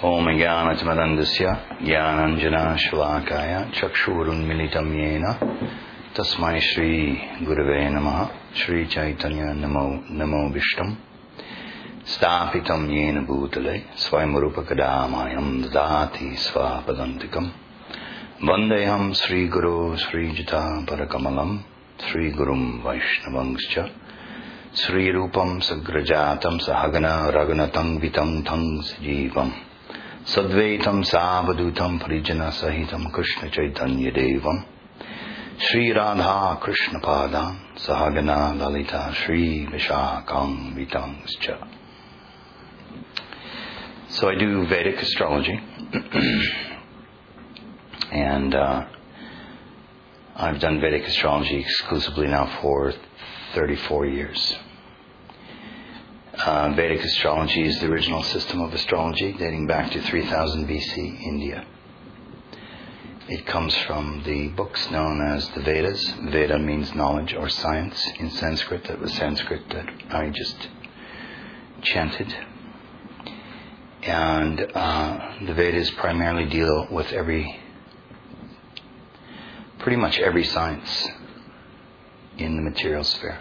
Om Jnanatimirandasya Jnananjana Shalakaya Chakshurunmilitam Yena Tasmai Shri Gurave Namaha Shri Chaitanya Namo Vishtam Stapitam Yena Bhutale Swayamrupakadamayam Dadati Svapadantikam Vandeham Sri Guru Sri Jita Parakamalam Sri Gurum Vaishnavangscha Sri Rupam Sagrajatam Sahagana Raghunatam Vitam Tang Sajivam Sadvaitam Savadutam Parijana Sahitam Krishna Chaitanya Devam Sri Radha Krishna Padam Sahagana Lalita Sri Vishakam Vitangscha. So I do Vedic astrology and I've done Vedic astrology exclusively now for 34 years. Vedic astrology is the original system of astrology dating back to 3000 BC India. It comes from the books known as the Vedas. Veda means knowledge or science in Sanskrit. That was Sanskrit that I just chanted. And the Vedas primarily deal with pretty much every science in the material sphere.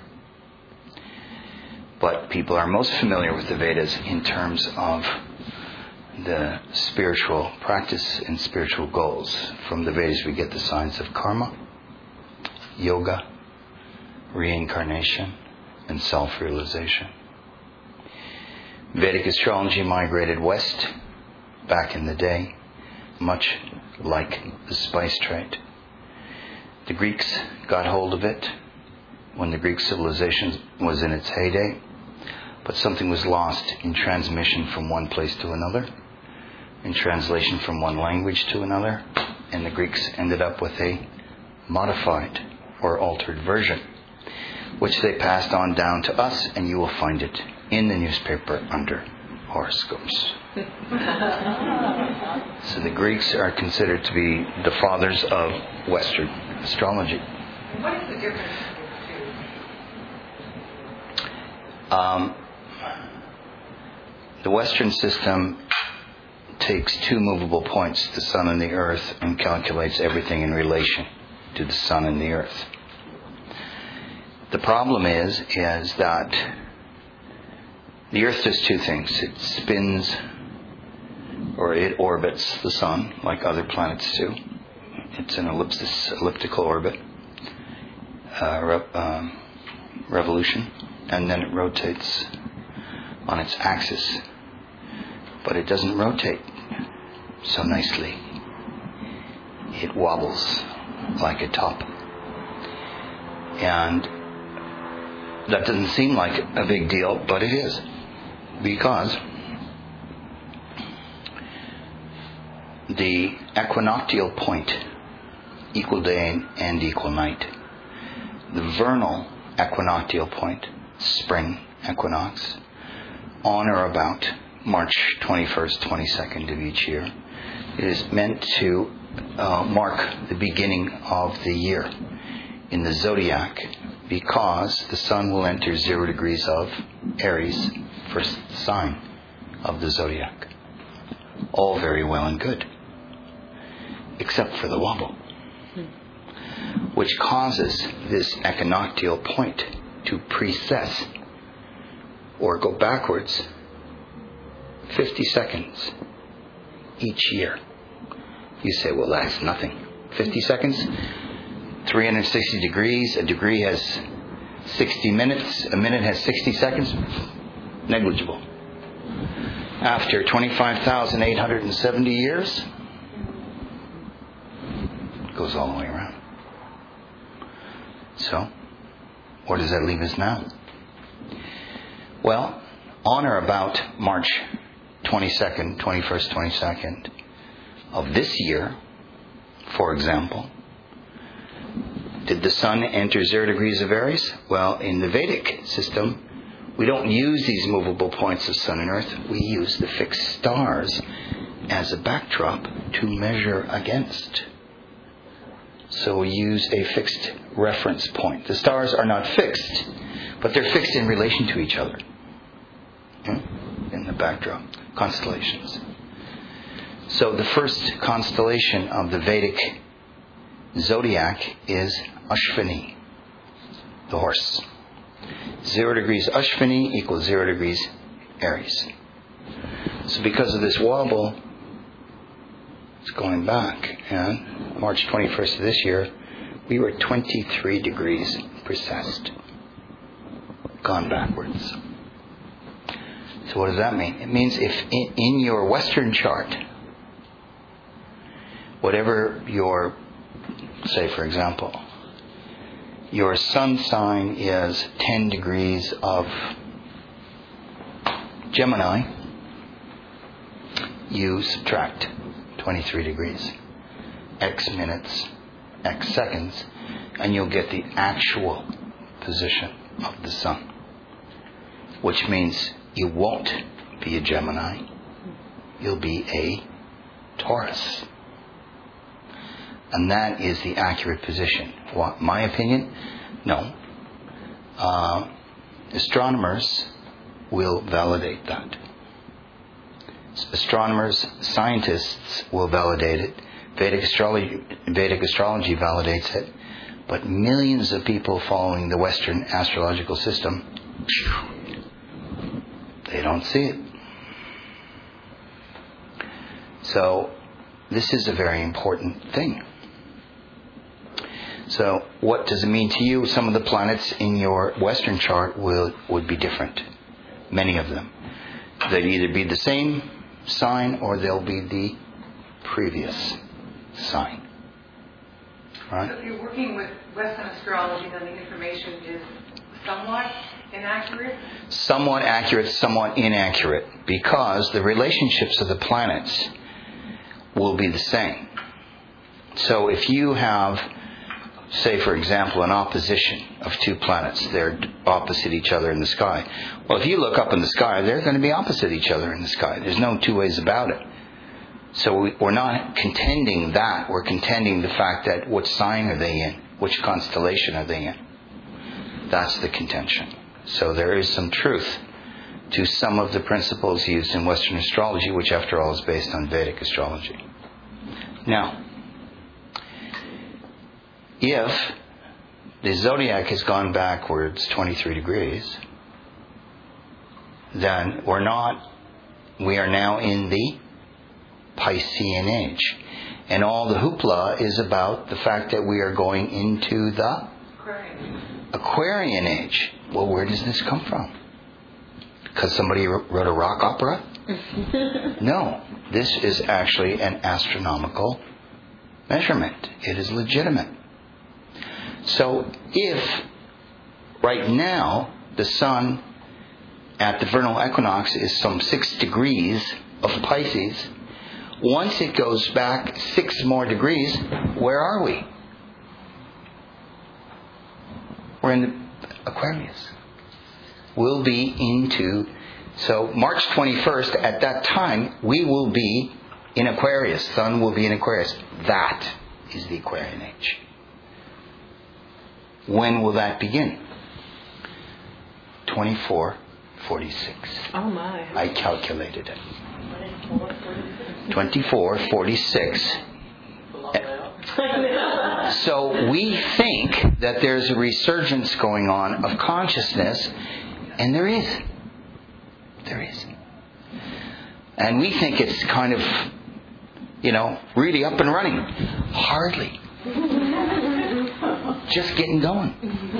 But people are most familiar with the Vedas in terms of the spiritual practice and spiritual goals. From the Vedas we get the science of karma, yoga, reincarnation, and self-realization. Vedic astrology migrated west back in the day, much like the spice trade. The Greeks got hold of it when the Greek civilization was in its heyday, but something was lost in transmission from one place to another, in translation from one language to another, and the Greeks ended up with a modified or altered version, which they passed on down to us, and you will find it in the newspaper under horoscopes. So the Greeks are considered to be the fathers of Western astrology. What is the difference between the two? The Western system takes two movable points, the sun and the earth, and calculates everything in relation to the sun and the earth. The problem is that the earth does two things. It spins, or it orbits the sun like other planets do. It's an elliptical orbit, revolution, and then it rotates on its axis. But it doesn't rotate so nicely. It wobbles like a top. And that doesn't seem like a big deal, but it is. Because the equinoctial point, equal day and equal night, the vernal equinoctial point, spring equinox, on or about March 21st, 22nd of each year, it is meant to mark the beginning of the year in the zodiac, because the sun will enter 0 degrees of Aries, first sign of the zodiac. All very well and good, except for the wobble, which causes this equinoctial point to precess or go backwards 50 seconds each year. You say, well, that's nothing. 50 seconds, 360 degrees, a degree has 60 minutes, a minute has 60 seconds, negligible. After 25,870 years, it goes all the way around. So, where does that leave us now? Well, on or about March 21st, 22nd of this year, for example, did the sun enter 0 degrees of Aries? Well, in the Vedic system, we don't use these movable points of sun and earth. We use the fixed stars as a backdrop to measure against. So we use a fixed reference point. The stars are not fixed, but they're fixed in relation to each other in the backdrop. Constellations. So the first constellation of the Vedic zodiac is Ashvini, the horse. 0 degrees Ashvini equals 0 degrees Aries. So because of this wobble, it's going back. And March 21st of this year, we were 23 degrees precessed. Gone backwards. So what does that mean? It means if in your Western chart, whatever your, say for example, your sun sign is 10 degrees of Gemini, you subtract 23 degrees, X minutes, X seconds, and you'll get the actual position of the sun. Which means you won't be a Gemini, you'll be a Taurus. And that is the accurate position. What, my opinion? No. Astronomers will validate that. Astronomers, scientists will validate it. Vedic astrology validates it. But millions of people following the Western astrological system, they don't see it. So, this is a very important thing. So, what does it mean to you? Some of the planets in your Western chart would be different. Many of them. They'd either be the same sign or they'll be the previous sign. Right? So if you're working with Western astrology, then the information is somewhat inaccurate? Somewhat accurate, somewhat inaccurate. Because the relationships of the planets will be the same. So if you have, say for example, an opposition of two planets, they're opposite each other in the sky. Well, if you look up in the sky, they're going to be opposite each other in the sky. There's no two ways about it. So we're not contending that. We're contending the fact that what sign are they in? Which constellation are they in? That's the contention. So there is some truth to some of the principles used in Western astrology, which after all is based on Vedic astrology. Now, if the zodiac has gone backwards 23 degrees, then we are now in the Piscean age. And all the hoopla is about the fact that we are going into the Aquarian age. Well, where does this come from? Because somebody wrote a rock opera? No. This is actually an astronomical measurement. It is legitimate. So if right now the sun at the vernal equinox is some 6 degrees of Pisces, once it goes back 6 more degrees, where are we? We're in the Aquarius. We'll be into, so March 21st, at that time, we will be in Aquarius. Sun will be in Aquarius. That is the Aquarian age. When will that begin? 2446. Oh my. I calculated it. 2446. So we think that there's a resurgence going on of consciousness, and there is. There is. And we think it's kind of, really up and running. Hardly. Just getting going.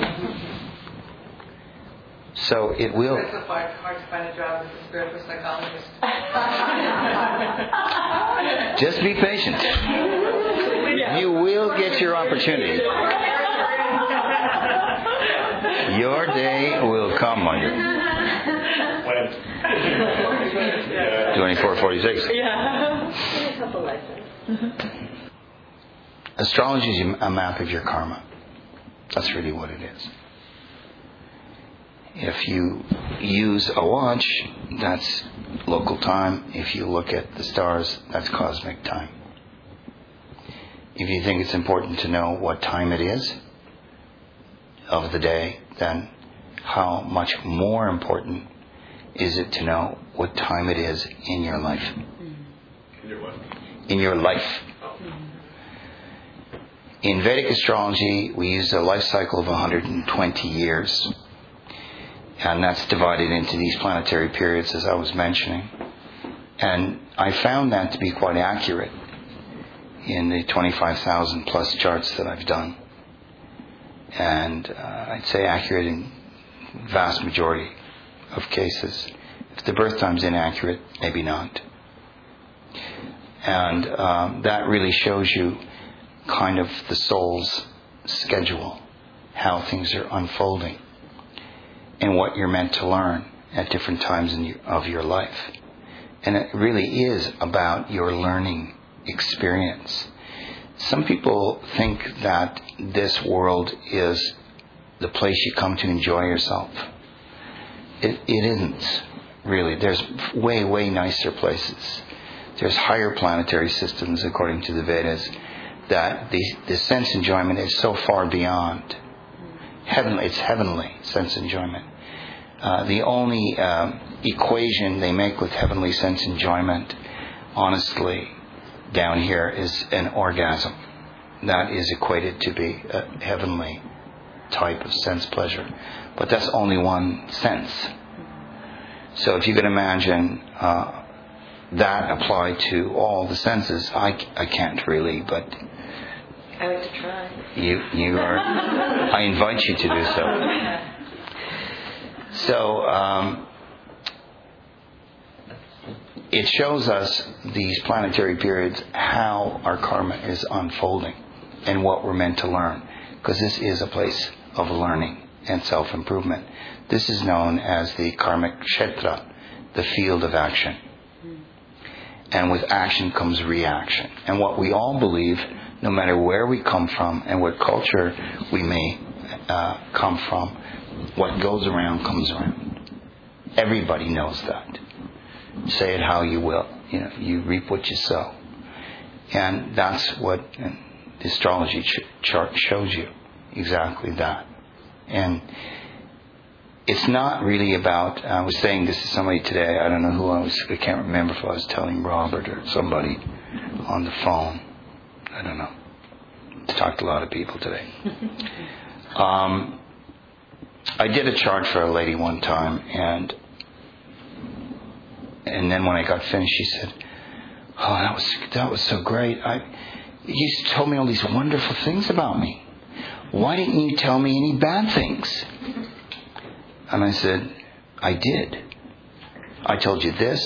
So it will. It's so hard to find a job as a spiritual psychologist. Just be patient. You will get your opportunity. Your day will come on you. 2446. Yeah. A couple lifetimes. Astrology is a map of your karma. That's really what it is. If you use a watch, that's local time. If you look at the stars, that's cosmic time. If you think it's important to know what time it is of the day, then how much more important is it to know what time it is in your life? In your what? in your life. In Vedic astrology, we use a life cycle of 120 years. And that's divided into these planetary periods, as I was mentioning. And I found that to be quite accurate in the 25,000 plus charts that I've done. And I'd say accurate in vast majority of cases. If the birth time's inaccurate, maybe not. And that really shows you kind of the soul's schedule, how things are unfolding, and what you're meant to learn at different times of your life. And it really is about your learning experience. Some people think that this world is the place you come to enjoy yourself. It isn't, really. There's way, way nicer places. There's higher planetary systems, according to the Vedas, that the sense enjoyment is so far beyond. It's heavenly sense enjoyment. The only equation they make with heavenly sense enjoyment, honestly, down here is an orgasm. That is equated to be a heavenly type of sense pleasure. But that's only one sense. So if you can imagine that applied to all the senses, I can't really, but I like to try. You are. I invite you to do so. So it shows us, these planetary periods, how our karma is unfolding and what we're meant to learn. Because this is a place of learning and self-improvement. This is known as the karmic kshetra, the field of action. And with action comes reaction. And what we all believe, no matter where we come from and what culture we may come from, what goes around comes around. Everybody knows that. Say it how you will. You reap what you sow. And that's what the astrology chart shows you. Exactly that. And it's not really about, I was saying this to somebody today, I don't know who I can't remember if I was telling Robert or somebody on the phone. I don't know. I talked to a lot of people today. I did a chart for a lady one time, and then when I got finished, she said, "Oh, that was so great. You told me all these wonderful things about me. Why didn't you tell me any bad things?" And I said, "I did. I told you this.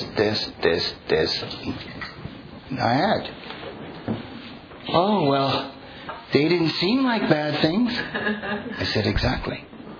And I had." "Oh, well, they didn't seem like bad things." I said, "Exactly.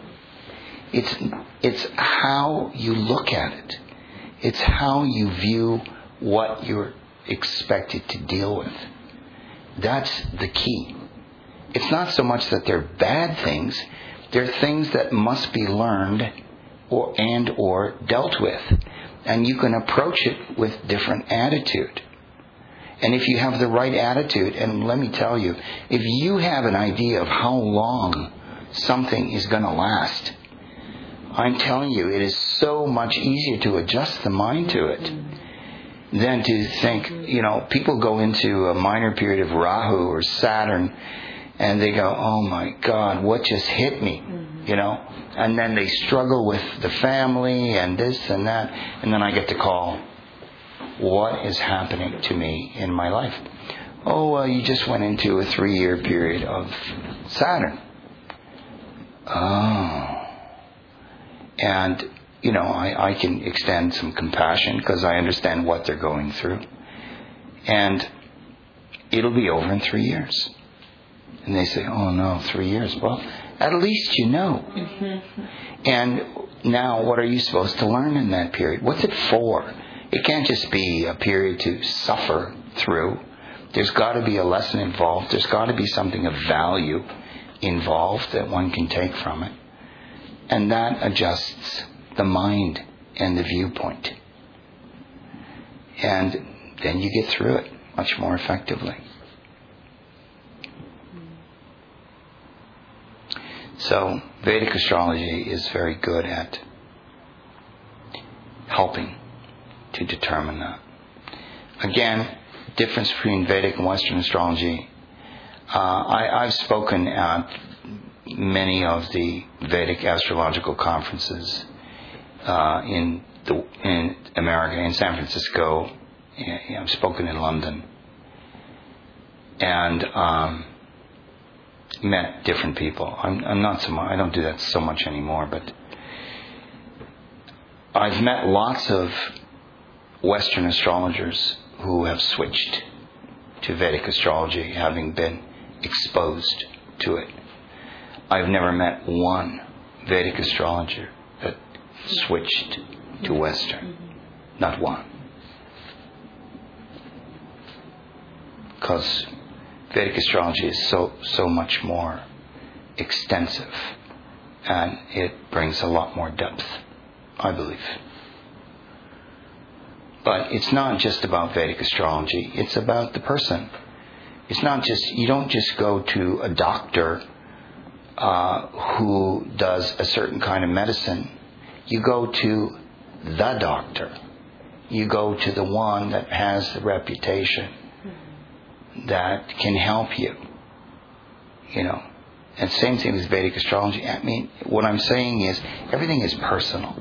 It's how you look at it. It's how you view what you're expected to deal with. That's the key. It's not so much that they're bad things. They're things that must be learned or dealt with. And you can approach it with different attitude. And if you have the right attitude, and let me tell you, if you have an idea of how long something is going to last, I'm telling you, it is so much easier to adjust the mind to it than to think, people go into a minor period of Rahu or Saturn and they go, "Oh my God, what just hit me?" And then they struggle with the family and this and that. And then I get the call, "What is happening to me in my life?" "Oh, well, you just went into a 3-year period of Saturn." Oh. And, I can extend some compassion because I understand what they're going through. And it'll be over in 3 years. And they say, "Oh no, 3 years." Well, at least you know. Mm-hmm. And now what are you supposed to learn in that period? What's it for? It can't just be a period to suffer through. There's got to be a lesson involved. There's got to be something of value involved that one can take from it. And that adjusts the mind and the viewpoint. And then you get through it much more effectively. So Vedic astrology is very good at helping to determine that. Again, difference between Vedic and Western astrology. I've spoken at many of the Vedic astrological conferences in America, in San Francisco. I've spoken in London, and met different people. I'm not so much. I don't do that so much anymore, but I've met lots of Western astrologers who have switched to Vedic astrology, having been exposed to it. I've never met one Vedic astrologer that switched to Western. Not one. Because Vedic astrology is so much more extensive, and it brings a lot more depth, I believe. But it's not just about Vedic astrology, it's about the person. It's not just, you don't just go to a doctor who does a certain kind of medicine. You go to the doctor. You go to the one that has the reputation that can help you. You know. And same thing with Vedic astrology. I mean, what I'm saying is everything is personal.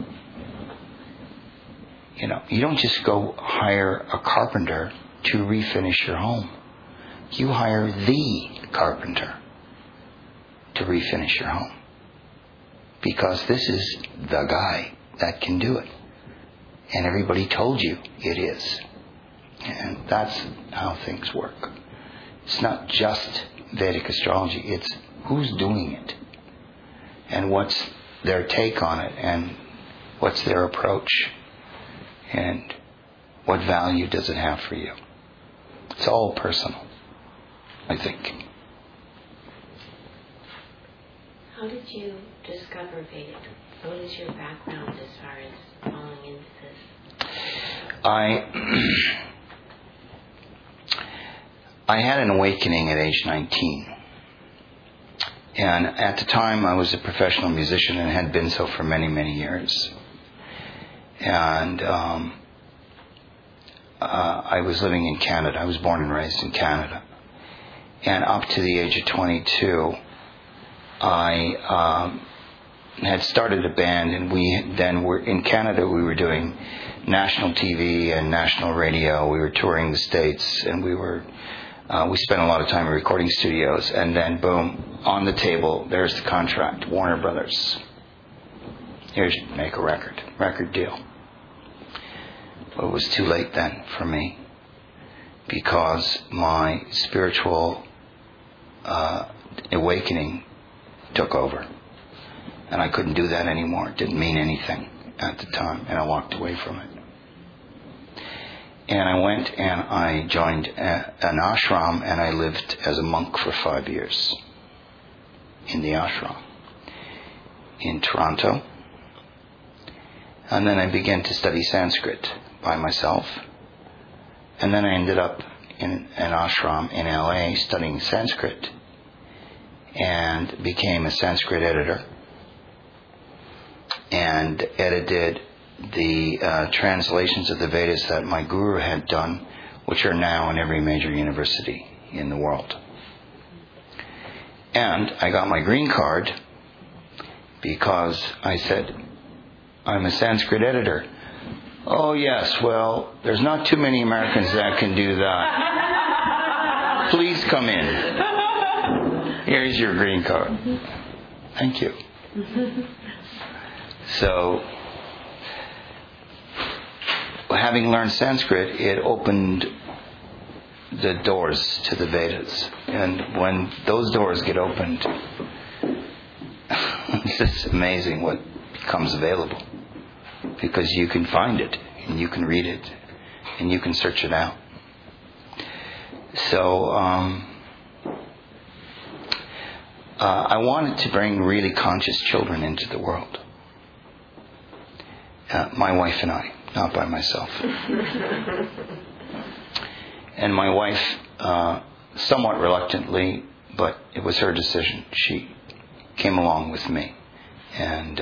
You know, you don't just go hire a carpenter to refinish your home. You hire the carpenter to refinish your home. Because this is the guy that can do it. And everybody told you it is. And that's how things work. It's not just Vedic astrology. It's who's doing it. And what's their take on it. And what's their approach. And what value does it have for you. It's all personal, I think. How did you discover Vedic? What is your background as far as falling into this? I had an awakening at age 19. And at the time I was a professional musician and had been so for many, many years. And I was living in Canada. I was born and raised in Canada. And up to the age of 22, I had started a band, and we then were in Canada. We were doing national TV and national radio. We were touring the States, and we spent a lot of time in recording studios. And then, boom, on the table, there's the contract, Warner Brothers. Here's make a record deal. But it was too late then for me, because my spiritual awakening took over. And I couldn't do that anymore. It didn't mean anything at the time, and I walked away from it. And I went and I joined an ashram, and I lived as a monk for 5 years in the ashram in Toronto. And then I began to study Sanskrit by myself. And then I ended up in an ashram in LA studying Sanskrit, and became a Sanskrit editor, and edited the translations of the Vedas that my guru had done, which are now in every major university in the world. And I got my green card because I said, I'm a Sanskrit editor. Oh yes, well, there's not too many Americans that can do that. Please come in. Here's your green card. Thank you. So, having learned Sanskrit, it opened the doors to the Vedas. And when those doors get opened, it's just amazing what becomes available. Because you can find it, and you can read it, and you can search it out. So, I wanted to bring really conscious children into the world. My wife and I, not by myself. And my wife, somewhat reluctantly, but it was her decision. She came along with me and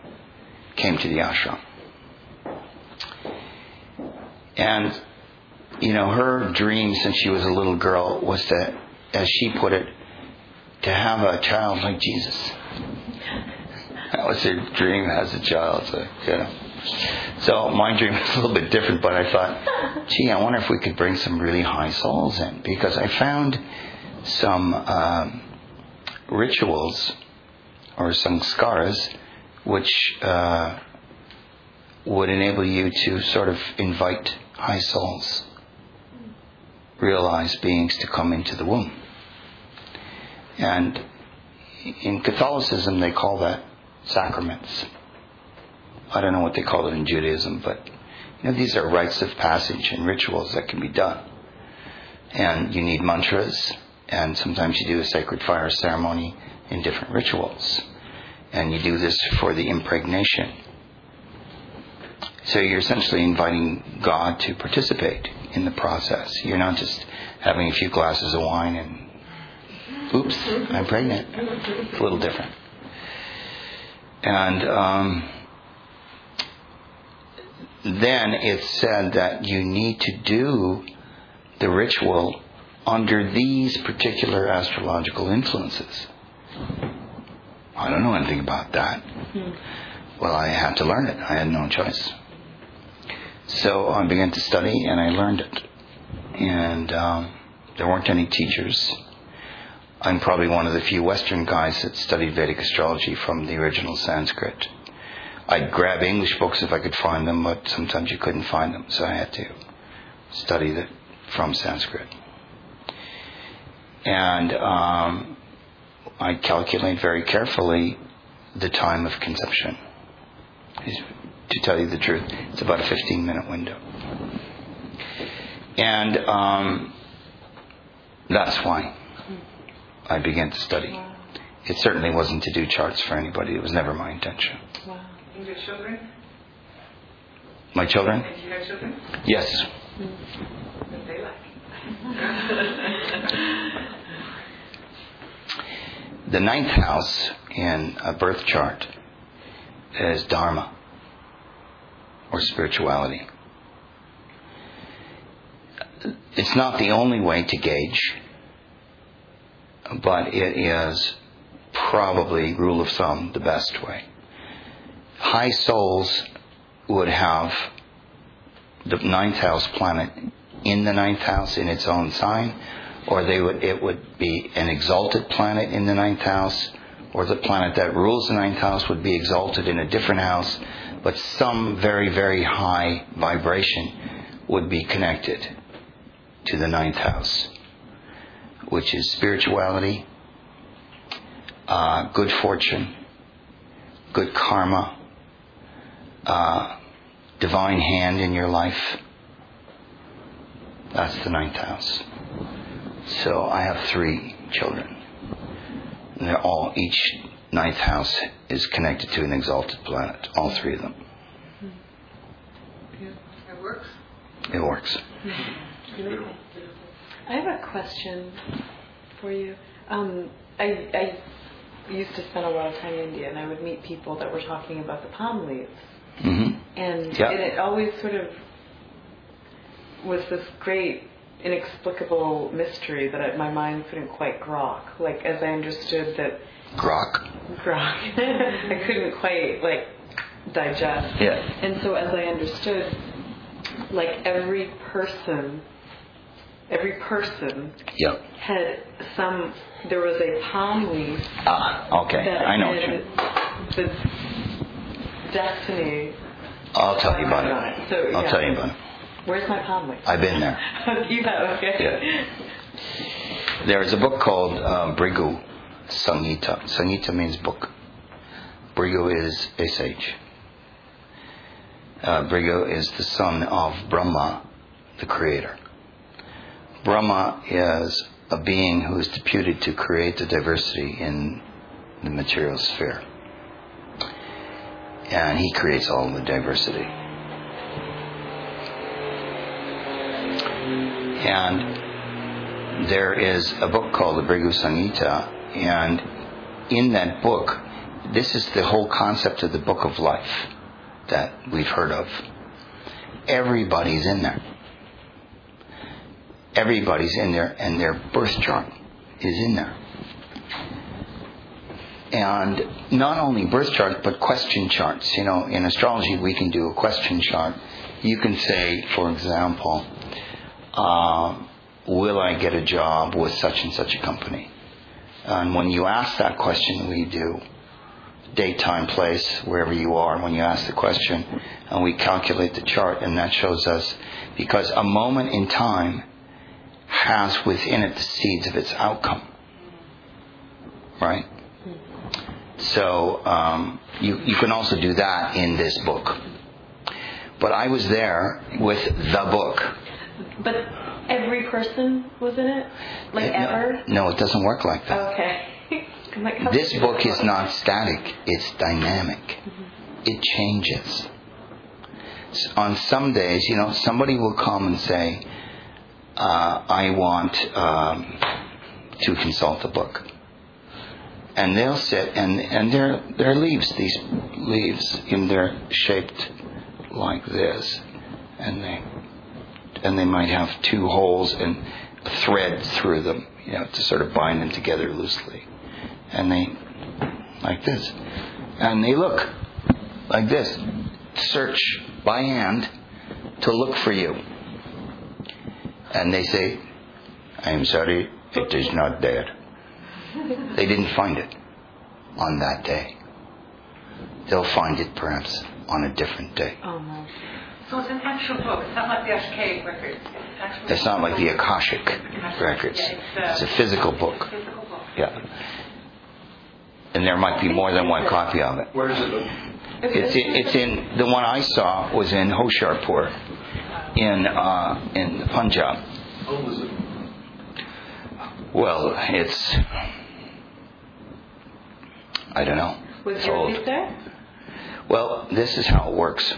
came to the ashram. And her dream since she was a little girl was to, as she put it, to have a child like Jesus. That was her dream as a child. So my dream was a little bit different, but I thought, gee, I wonder if we could bring some really high souls in, because I found some rituals or samskaras which would enable you to sort of invite high souls, realized beings, to come into the womb. And in Catholicism they call that sacraments. I don't know what they call it in Judaism, but these are rites of passage and rituals that can be done. And you need mantras, and sometimes you do a sacred fire ceremony in different rituals. And you do this for the impregnation. So you're essentially inviting God to participate in the process. You're not just having a few glasses of wine and, oops, I'm pregnant. It's a little different. And then it's said that you need to do the ritual under these particular astrological influences. I don't know anything about that. Well, I had to learn it. I had no choice. So I began to study, and I learned it. And there weren't any teachers. I'm probably one of the few Western guys that studied Vedic astrology from the original Sanskrit. I'd grab English books if I could find them, but sometimes you couldn't find them, so I had to study it from Sanskrit. And I calculate very carefully the time of conception. To tell you the truth, it's about a 15-minute window. And that's why I began to study. Wow. It certainly wasn't to do charts for anybody. It was never my intention. Wow. And your children? My children? And you have children? Yes. What they like? The 9th house in a birth chart is Dharma, or spirituality. It's not the only way to gauge, but it is probably, rule of thumb, the best way. High souls would have the 9th house planet in the 9th house in its own sign, or it would be an exalted planet in the 9th house, or the planet that rules the 9th house would be exalted in a different house, but some very, very high vibration would be connected to the 9th house, which is spirituality, good fortune, good karma, divine hand in your life. That's the 9th house. So I have 3 children. And they're all, each 9th house is connected to an exalted planet. All 3 of them. Yeah. It works? It works. I have a question for you. I used to spend a lot of time in India, and I would meet people that were talking about the palm leaves. Mm-hmm. And Yeah. it always sort of was this great inexplicable mystery that my mind couldn't quite grok. Like, as I understood that Grok. I couldn't quite digest. Yeah. And so as I understood, every person Yep. had there was a palm leaf Okay. that I know what had you. the destiny. I'll tell you about it. So, I'll tell you about it. Where's my palm leaf? I've been there. You have, okay. Yeah. There is a book called Brigu Samhita. Samhita means book. Brigu is a sage. Brigu is the son of Brahma, the creator. Brahma is a being who is deputed to create the diversity in the material sphere. And he creates all the diversity. And there is a book called the Brigu Samhita, and in that book, this is the whole concept of the book of life that we've heard of. Everybody's in there. everybody's in there, and their birth chart is in there. And not only birth charts, but question charts. You know, in astrology, we can do a question chart. You can say, for example, will I get a job with such and such a company? And when you ask that question, we do date, time, place, wherever you are, when you ask the question, and we calculate the chart, and that shows us, because a moment in time has within it the seeds of its outcome. Right? So you can also do that in this book. But I was there with the book. But every person was in it? Like ever? No, it doesn't work like that. Okay. Like, this book is not static. It's dynamic. Mm-hmm. It changes. On some days, you know, somebody will come and say, I want to consult the book. And they'll sit, and they're leaves, these leaves, and they're shaped like this. And they might have 2 holes and a thread through them, you know, to sort of bind them together loosely. And they, like this. And they look like this. Search by hand to look for you. And they say, I am sorry, it is not there. They didn't find it on that day. They'll find it perhaps on a different day. Oh, no. So it's an actual book. It's not like the Akashic records. It's not like the Akashic records. Yeah, it's a physical book. Physical book. Yeah. And there might be more than one copy of it. Where is it? It's in the one I saw was in Hoshiarpur, in Punjab. How old is it? Well, it's, I don't know. Was It's your old. seat there? Well, this is how it works.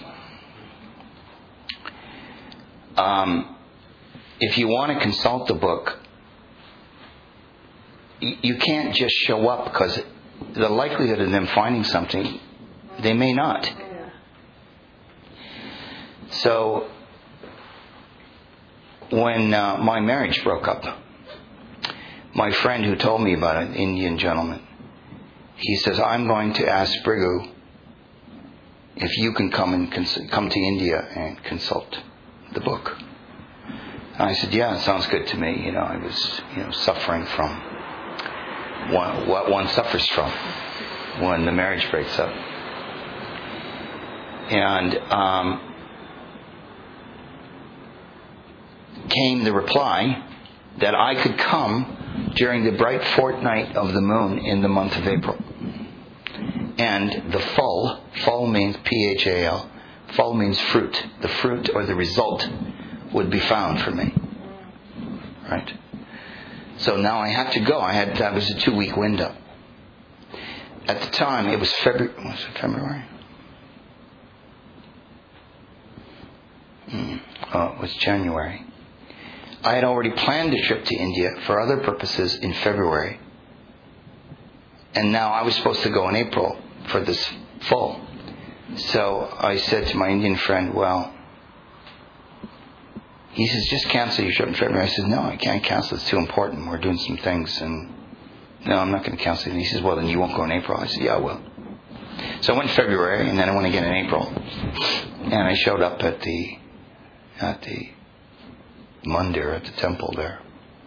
If you want to consult the book, you can't just show up, because the likelihood of them finding something, they may not. Yeah. So, when my marriage broke up, my friend who told me about it, an Indian gentleman, he says, I'm going to ask Brigu if you can come to India and consult the book. And I said, yeah, it sounds good to me. You know, I was, suffering from what one suffers from when the marriage breaks up. And came the reply that I could come during the bright fortnight of the moon in the month of April. And the phal means P-H-A-L, phal means fruit. The fruit or the result would be found for me. Right? So now I had to go. That was a 2-week window. At the time, it was February. Was it February? It was January. I had already planned a trip to India for other purposes in February. And now I was supposed to go in April for this fall. So I said to my Indian friend, well, he says, just cancel your trip in February. I said, no, I can't cancel. It's too important. We're doing some things. And no, I'm not going to cancel it. And he says, well, then you won't go in April. I said, yeah, I will. So I went in February, and then I went again in April. And I showed up at the mandir, at the temple there.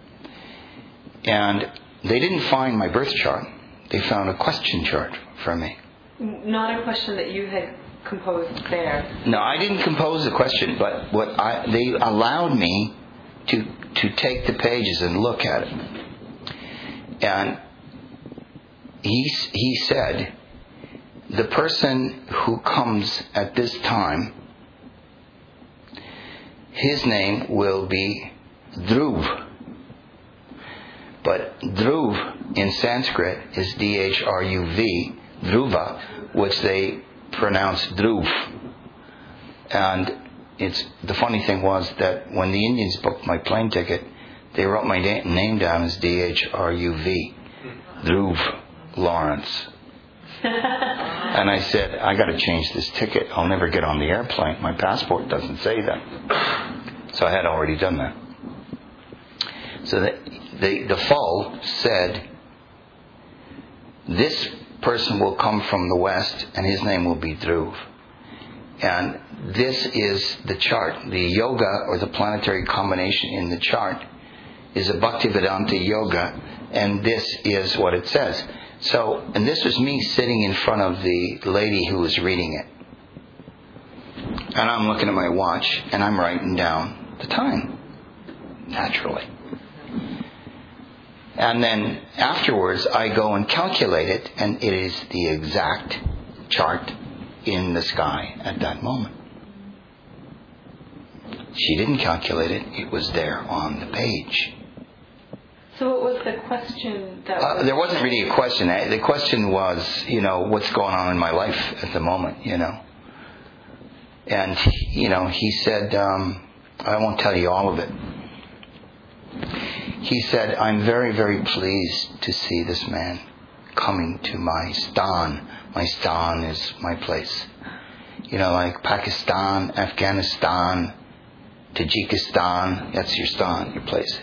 And they didn't find my birth chart. They found a question chart for me. Not a question that you had composed there. No, I didn't compose the question, but they allowed me to take the pages and look at it. And he said, the person who comes at this time, his name will be Dhruv. But Dhruv in Sanskrit is D-H-R-U-V, Dhruva, which they pronounce Dhruv. And the funny thing was that when the Indians booked my plane ticket, they wrote my name down as D-H-R-U-V, Dhruv Lawrence. And I said, I got to change this ticket. I'll never get on the airplane. My passport doesn't say that. So I had already done that. So the foal said, this person will come from the west and his name will be Dhruv. And this is the chart. The yoga, or the planetary combination in the chart, is a Bhaktivedanta yoga, and this is what it says. So, and this was me sitting in front of the lady who was reading it. And I'm looking at my watch, and I'm writing down the time, naturally. And then afterwards, I go and calculate it, and it is the exact chart in the sky at that moment. She didn't calculate it. It was there on the page. So what was the question that there wasn't really a question. The question was, what's going on in my life at the moment, And, he said, I won't tell you all of it. He said, I'm very, very pleased to see this man coming to my stan. My stan is my place. Like Pakistan, Afghanistan, Tajikistan, that's your stan, your place.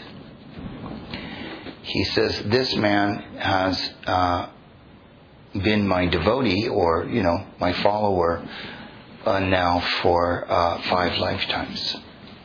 He says, this man has been my devotee, or, my follower, now for 5 lifetimes.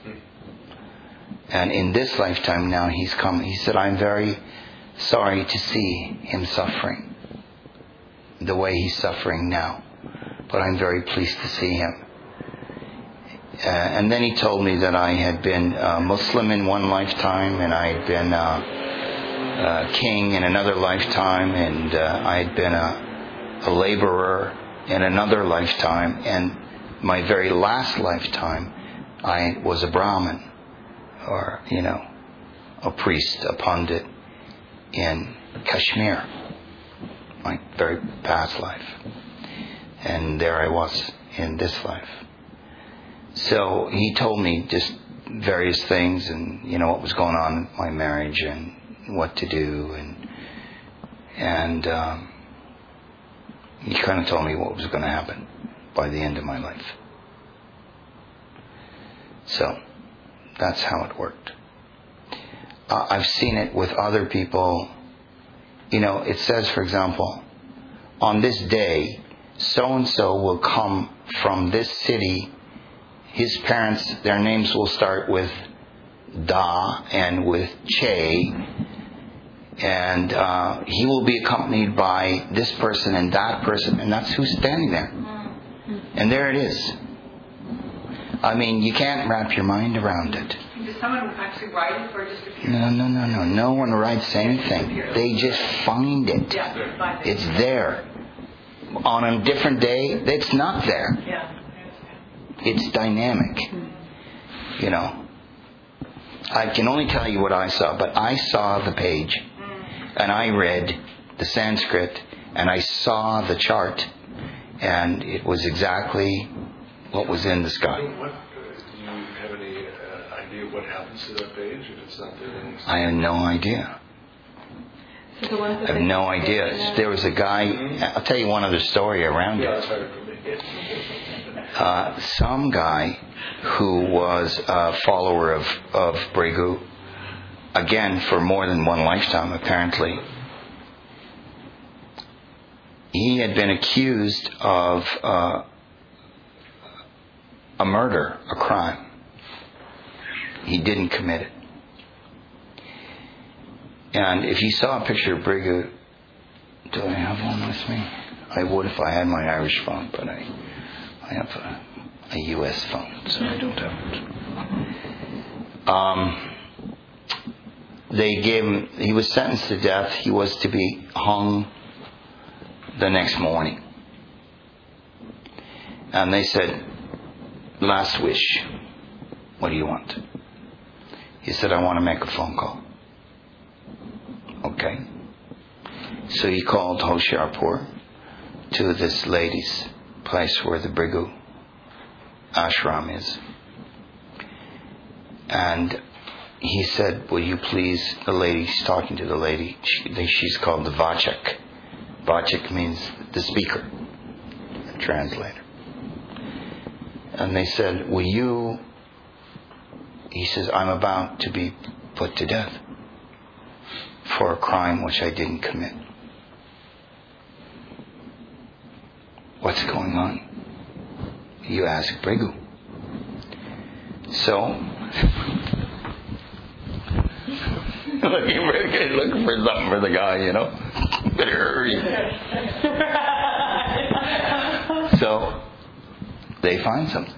And in this lifetime now he's come. He said, I'm very sorry to see him suffering the way he's suffering now, but I'm very pleased to see him. And then he told me that I had been Muslim in one lifetime, and I had been king in another lifetime, and I had been a laborer in another lifetime, and my very last lifetime I was a Brahmin, or, a priest, a pundit in Kashmir, my very past life. And there I was in this life. So he told me just various things, and, what was going on in my marriage and what to do, and he kind of told me what was going to happen by the end of my life. So that's how it worked. I've seen it with other people. It says, for example, on this day, so-and-so will come from this city. His parents, their names will start with Da and with Che. And he will be accompanied by this person and that person. And that's who's standing there. And there it is. I mean, you can't wrap your mind around it. Does someone actually write it, or just appear? No. No one writes anything. They just find it. Yeah, find it. It's there. On a different day, it's not there. Yeah. It's dynamic. I can only tell you what I saw, but I saw the page, and I read the Sanskrit, and I saw the chart, and it was exactly what was in the sky. Do you have any idea what happens to that page if it's not there? I have no idea. I have no idea. There was a guy, I'll tell you one other story around it. Some guy who was a follower of Brigu, again for more than one lifetime apparently, he had been accused of a murder, a crime. He didn't commit it. And if you saw a picture of Brigu, do I have one with me? I would if I had my Irish phone, but I have a U.S. phone, so I don't have it. They gave him, he was sentenced to death. He was to be hung the next morning. And they said, last wish, what do you want? He said, I want to make a phone call. Okay. So he called Hoshiarpur to this lady's place where the Brigu ashram is. And he said, will you please, the lady, he's talking to the lady, she's called the Vachak. Vachak means the speaker, the translator. And they said, will you, he says, I'm about to be put to death. for a crime which I didn't commit. What's going on? You ask Brigu. So, looking for something for the guy, you know. Better hurry. So, they find something.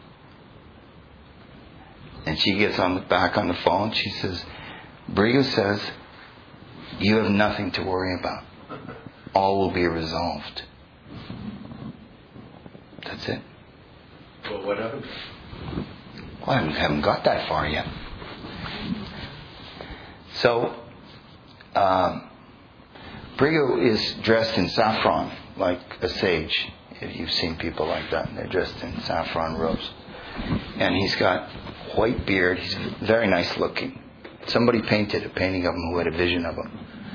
And she gets back on the phone. She says, Brigu says, you have nothing to worry about. All will be resolved. That's it. Well, what happened? Well, I haven't got that far yet. So, Brigu is dressed in saffron, like a sage. If you've seen people like that, they're dressed in saffron robes. And he's got white beard. He's very nice looking. Somebody painted a painting of him who had a vision of him.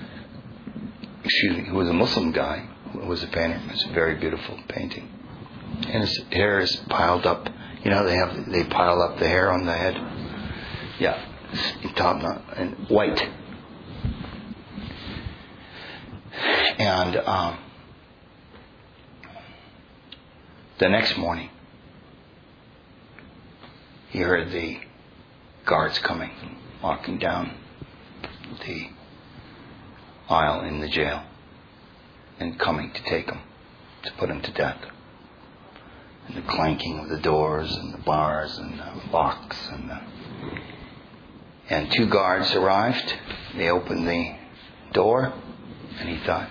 Who was a Muslim guy, who was a painter. It was a very beautiful painting. And his hair is piled up. You know, they pile up the hair on the head. Yeah, top knot and white. And the next morning, he heard the guards coming, walking down the aisle in the jail, and coming to take him, to put him to death. And the clanking of the doors and the bars and the locks and two guards arrived. They opened the door, and he thought,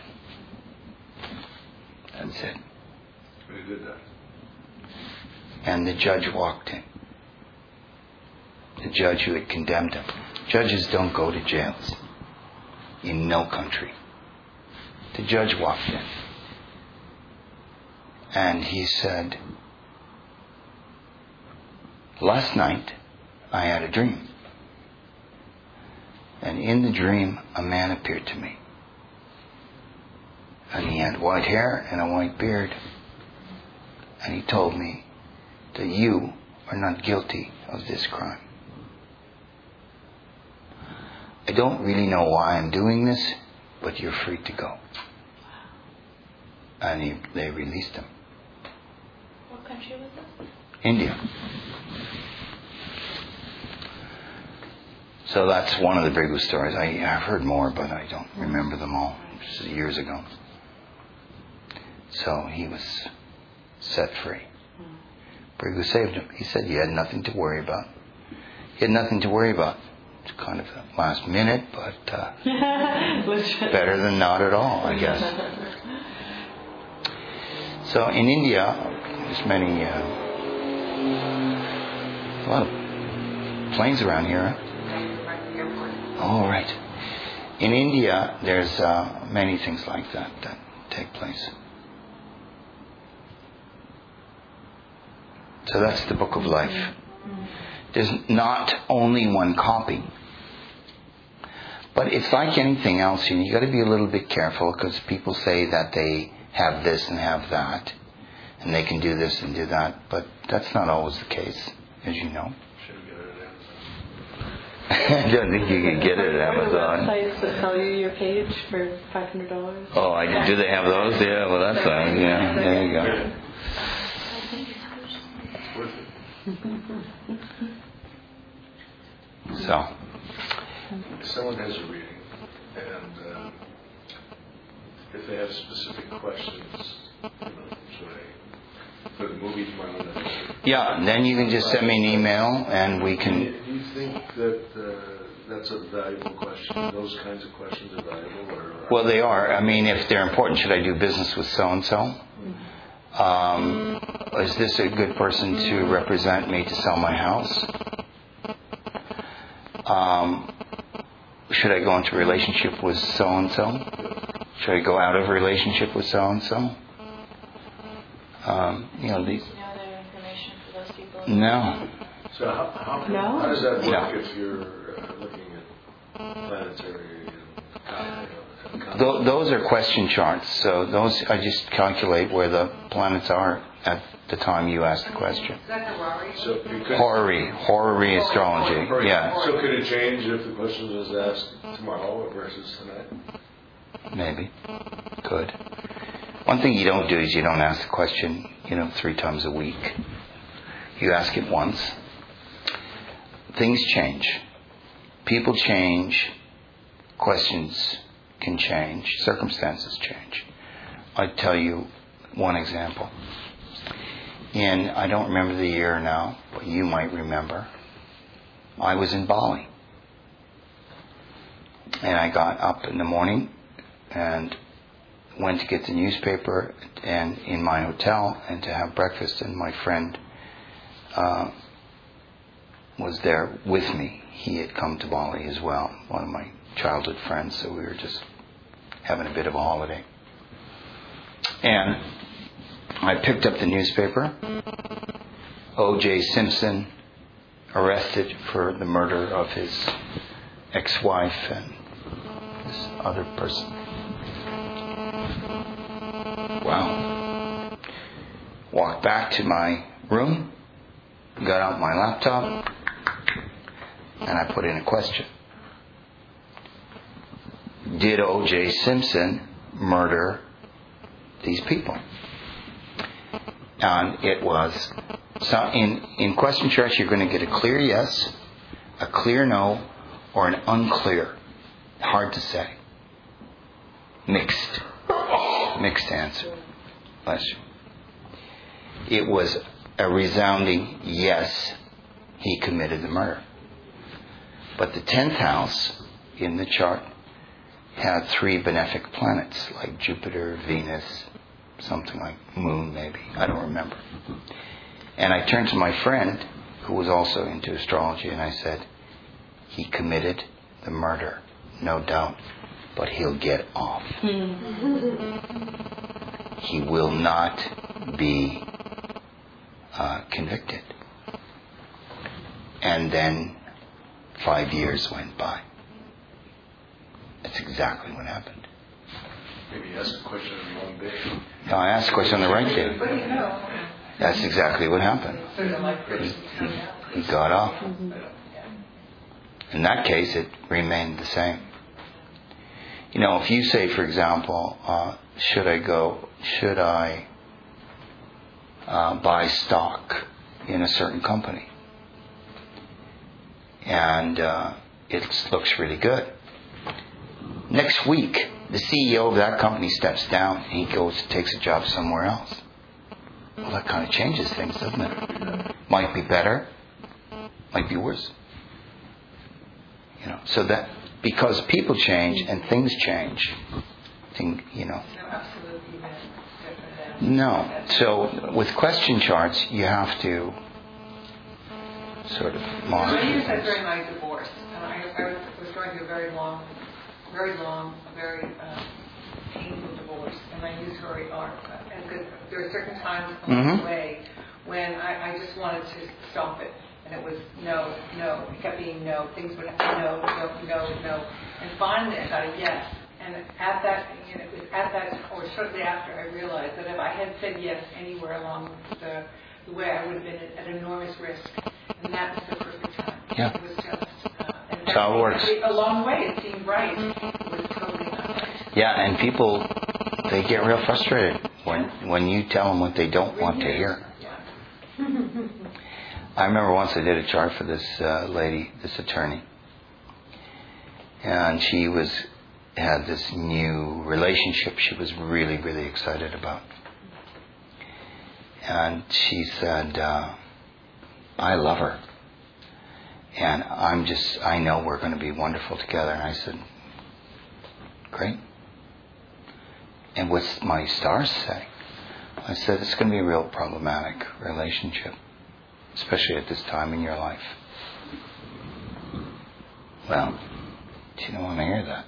that's it. Who did that? And the judge walked in. The judge who had condemned him. Judges don't go to jails in no country. The judge walked in. And he said, last night I had a dream. And in the dream a man appeared to me. And he had white hair and a white beard. And he told me that you are not guilty of this crime. I don't really know why I'm doing this, but you're free to go. And they released him. What country was this? India. So that's one of the Brigu stories. I've heard more, but I don't remember them all. This is years ago. So he was set free. Brigu saved him. He said he had nothing to worry about. He had nothing to worry about. It's kind of the last minute, but better than not at all, I guess. So in India, there's many, a lot of planes around here. Huh? Oh, right. In India, there's many things like that take place. So that's the Book of Life. There's not only one copy. But it's like anything else. You got to be a little bit careful, because people say that they have this and have that, and they can do this and do that. But that's not always the case, as you know. I don't think you can get it at Amazon. Sites that sell you your page for $500. Oh, do they have those? Yeah, well, that's yeah. There you go. So, if someone has a reading, and if they have specific questions, for the movie tomorrow night. Yeah, then you can just send me an email, and we can. Do you think that that's a valuable question? Those kinds of questions are valuable, or? Well, they are. I mean, if they're important, should I do business with so and so? Is this a good person to represent me to sell my house? Should I go into a relationship with so and so? Should I go out of a relationship with so and so? You know their information for those people? No. So how does that work if you're looking at planetary and Those are question charts. So those I just calculate where the planets are at the time you asked the question. Is that the Rari? So it could, Horary astrology. Yeah, So could it change if the question was asked tomorrow versus tonight? maybe. Could. One thing you don't do is you don't ask the question, 3 times a week. You ask it once. Things change. People change. Questions can change. Circumstances change. I'll tell you one example. I don't remember the year now, but you might remember. I was in Bali. And I got up in the morning and went to get the newspaper and in my hotel and to have breakfast, and my friend was there with me. He had come to Bali as well, one of my childhood friends, so we were just having a bit of a holiday. And I picked up the newspaper. O.J. Simpson arrested for the murder of his ex-wife and this other person. Wow. Walked back to my room, got out my laptop, and I put in a question. Did O.J. Simpson murder these people? And it was, so in question charts you're going to get a clear yes, a clear no, or an unclear. Hard to say. Mixed answer. Bless you. It was a resounding yes, he committed the murder. But the 10th house in the chart had 3 benefic planets, like Jupiter, Venus, something like Moon maybe, I don't remember. And I turned to my friend, who was also into astrology, and I said, he committed the murder, no doubt, but he'll get off. He will not be convicted. And then 5 years went by. That's exactly what happened. Maybe ask a question on the wrong day. No, I asked a question on the right day. That's exactly what happened. He got off. In that case, it remained the same. If you say, for example, should I buy stock in a certain company? And it looks really good. Next week, the CEO of that company steps down and he goes and takes a job somewhere else. Well, that kind of changes things, doesn't it? Might be better, might be worse. So that because people change and things change, No. So with question charts, you have to sort of monitor. I used that during my divorce. I was going through a very long, very painful divorce, and I used Hurry R. And there were certain times along the way when I just wanted to stop it, and it was no. It kept being no. Things would no. And finally, I got a yes. And at that, or shortly after, I realized that if I had said yes anywhere along the way, I would have been at enormous risk. And that was the perfect time. Yeah. It was just... That's how it works. Along the way, it seemed right. It was totally not right. Yeah, and people, they get real frustrated when you tell them what they don't want to hear. Yeah. I remember once I did a chart for this lady, this attorney. And she had this new relationship she was really, really excited about. And she said, I love her. And I know we're going to be wonderful together. And I said, great. And what's my stars say? I said, it's going to be a real problematic relationship, especially at this time in your life. Well, she didn't want to hear that.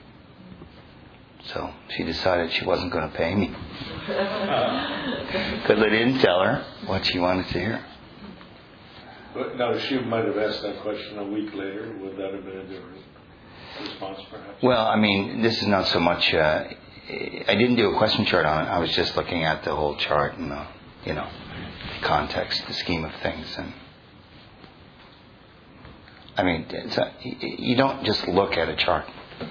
So she decided she wasn't going to pay me. Because I didn't tell her what she wanted to hear. But now, she might have asked that question a week later. Would that have been a different response, perhaps? Well, I mean, this is not so much... I didn't do a question chart on it. I was just looking at the whole chart and the context, the scheme of things. And I mean, you don't just look at a chart.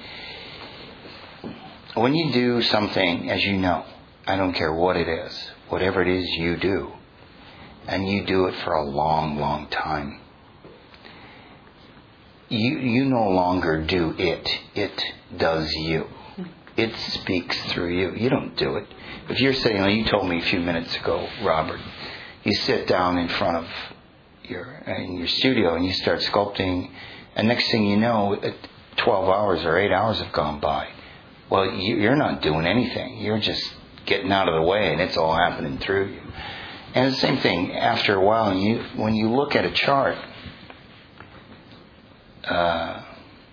When you do something, as you know, I don't care what it is, whatever it is you do, and you do it for a long, long time, you no longer do it. It does you. It speaks through you. You don't do it. If you're sitting, you told me a few minutes ago, Robert, you sit down in front of in your studio and you start sculpting, and next thing you know, 12 hours or 8 hours have gone by. Well, you're not doing anything. You're just getting out of the way, and it's all happening through you. And the same thing, after a while, when you look at a chart, a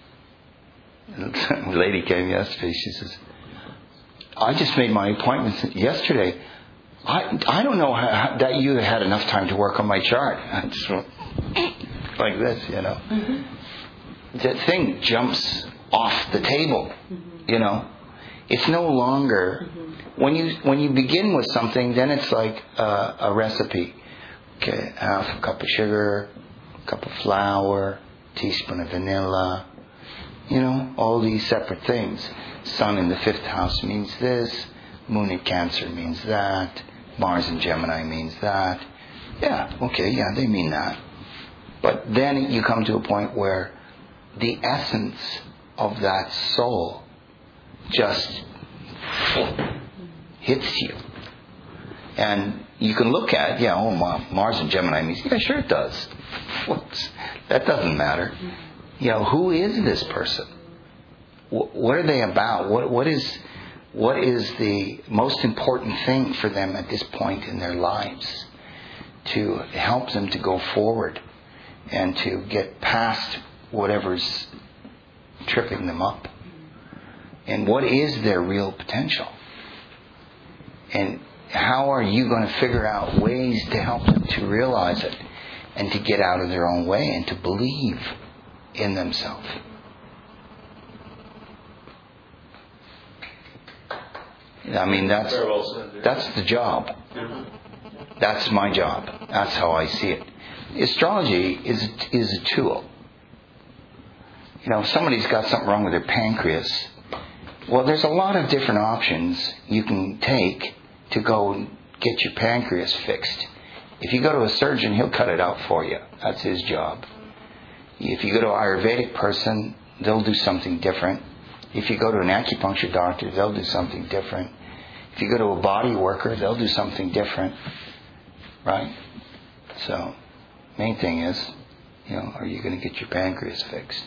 lady came yesterday. She says, I just made my appointment yesterday. I don't know that you had enough time to work on my chart. I just went like this, Mm-hmm. The thing jumps off the table, It's no longer, when you begin with something, then it's like a recipe. Okay, half a cup of sugar, a cup of flour, teaspoon of vanilla, all these separate things. Sun in the 5th house means this, Moon in Cancer means that, Mars in Gemini means that. Yeah, okay, they mean that. But then you come to a point where the essence of that soul just hits you. And you can look at, Mars in Gemini means, sure it does. That doesn't matter. Who is this person? What are they about? What is the most important thing for them at this point in their lives to help them to go forward and to get past whatever's tripping them up? And what is their real potential? And how are you going to figure out ways to help them to realize it and to get out of their own way and to believe in themselves? I mean, that's the job. That's my job. That's how I see it. Astrology is a tool. If somebody's got something wrong with their pancreas, well, there's a lot of different options you can take to go and get your pancreas fixed. If you go to a surgeon, he'll cut it out for you. That's his job. If you go to an Ayurvedic person, they'll do something different. If you go to an acupuncture doctor, they'll do something different. If you go to a body worker, they'll do something different. Right? So, main thing is, are you going to get your pancreas fixed?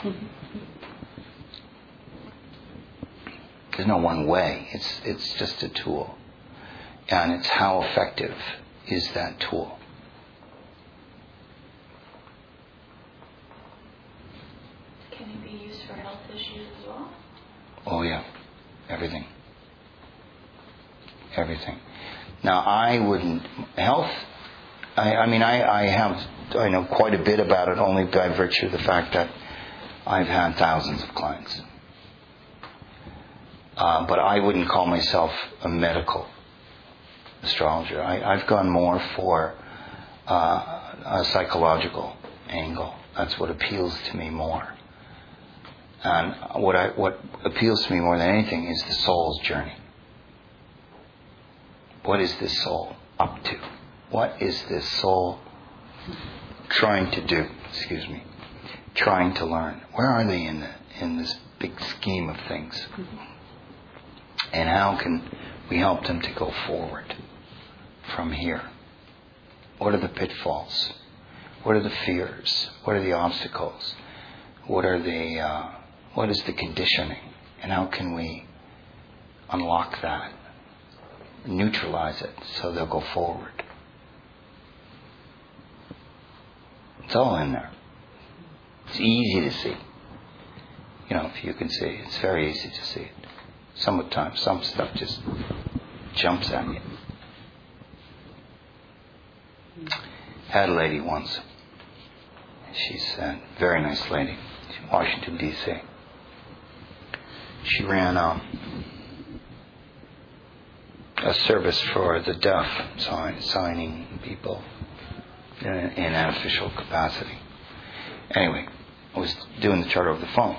There's no one way. It's just a tool. And it's how effective is that tool. Can it be used for health issues as well? Oh yeah. Everything. Now I know quite a bit about it only by virtue of the fact that I've had thousands of clients. But I wouldn't call myself a medical astrologer. I've gone more for a psychological angle. That's what appeals to me more. And what appeals to me more than anything is the soul's journey. What is this soul up to? What is this soul trying to do? Trying to learn. Where are they in this big scheme of things? And how can we help them to go forward from here? What are the pitfalls? What are the fears? What are the obstacles? What is the conditioning? And how can we unlock that? Neutralize it so they'll go forward. It's all in there. It's easy to see. If you can see, it's very easy to see it. Sometimes some stuff just jumps at you. Had a lady once. She's a very nice lady. She's in Washington, D.C. She ran a a service for the deaf, signing people in an official capacity. Anyway, I was doing the chart over the phone.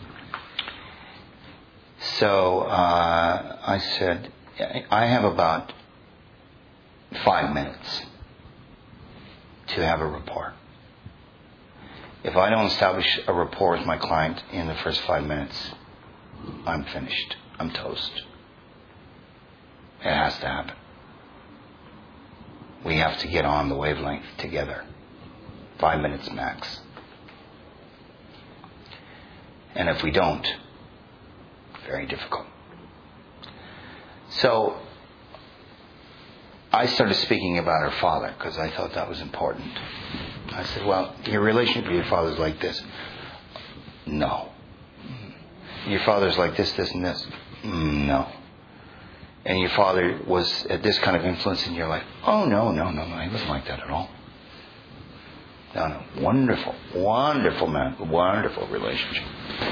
So I said, I have about 5 minutes to have a rapport. If I don't establish a rapport with my client in the first 5 minutes, I'm finished. I'm toast. It has to happen. We have to get on the wavelength together. 5 minutes max. And if we don't, very difficult. So I started speaking about her father because I thought that was important. I said, well, your relationship with your father is like this. No. Your father's like this, this, and this. No. And your father was this kind of influence in your life. Oh, no. He wasn't like that at all. No. Wonderful man. Wonderful relationship.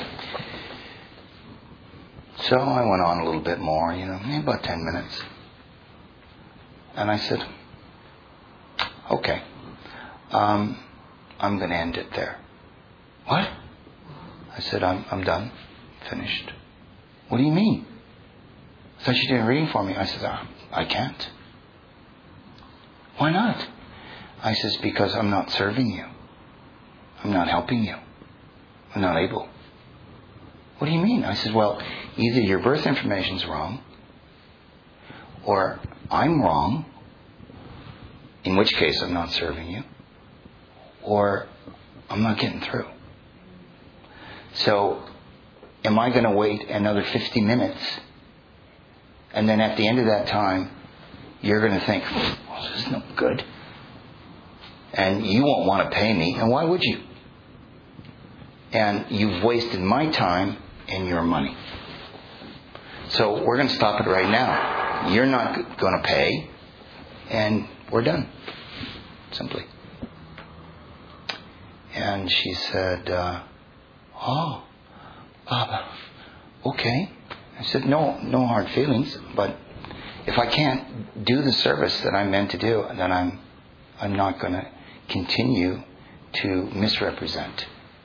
So I went on a little bit more, maybe about 10 minutes. And I said, okay, I'm going to end it there. What? I said, I'm done. Finished. What do you mean? I thought you did a reading for me. I said, I can't. Why not? I says, because I'm not serving you. I'm not helping you. I'm not able. What do you mean? I said, well, either your birth information's wrong, or I'm wrong, in which case I'm not serving you, or I'm not getting through. So, am I going to wait another 50 minutes, and then at the end of that time, you're going to think, well, this is no good, and you won't want to pay me, and why would you? And you've wasted my time and your money. So we're going to stop it right now. You're not going to pay, and we're done. Simply. And she said, oh, Baba, okay. I said, no hard feelings, but if I can't do the service that I'm meant to do, then I'm not going to continue to misrepresent.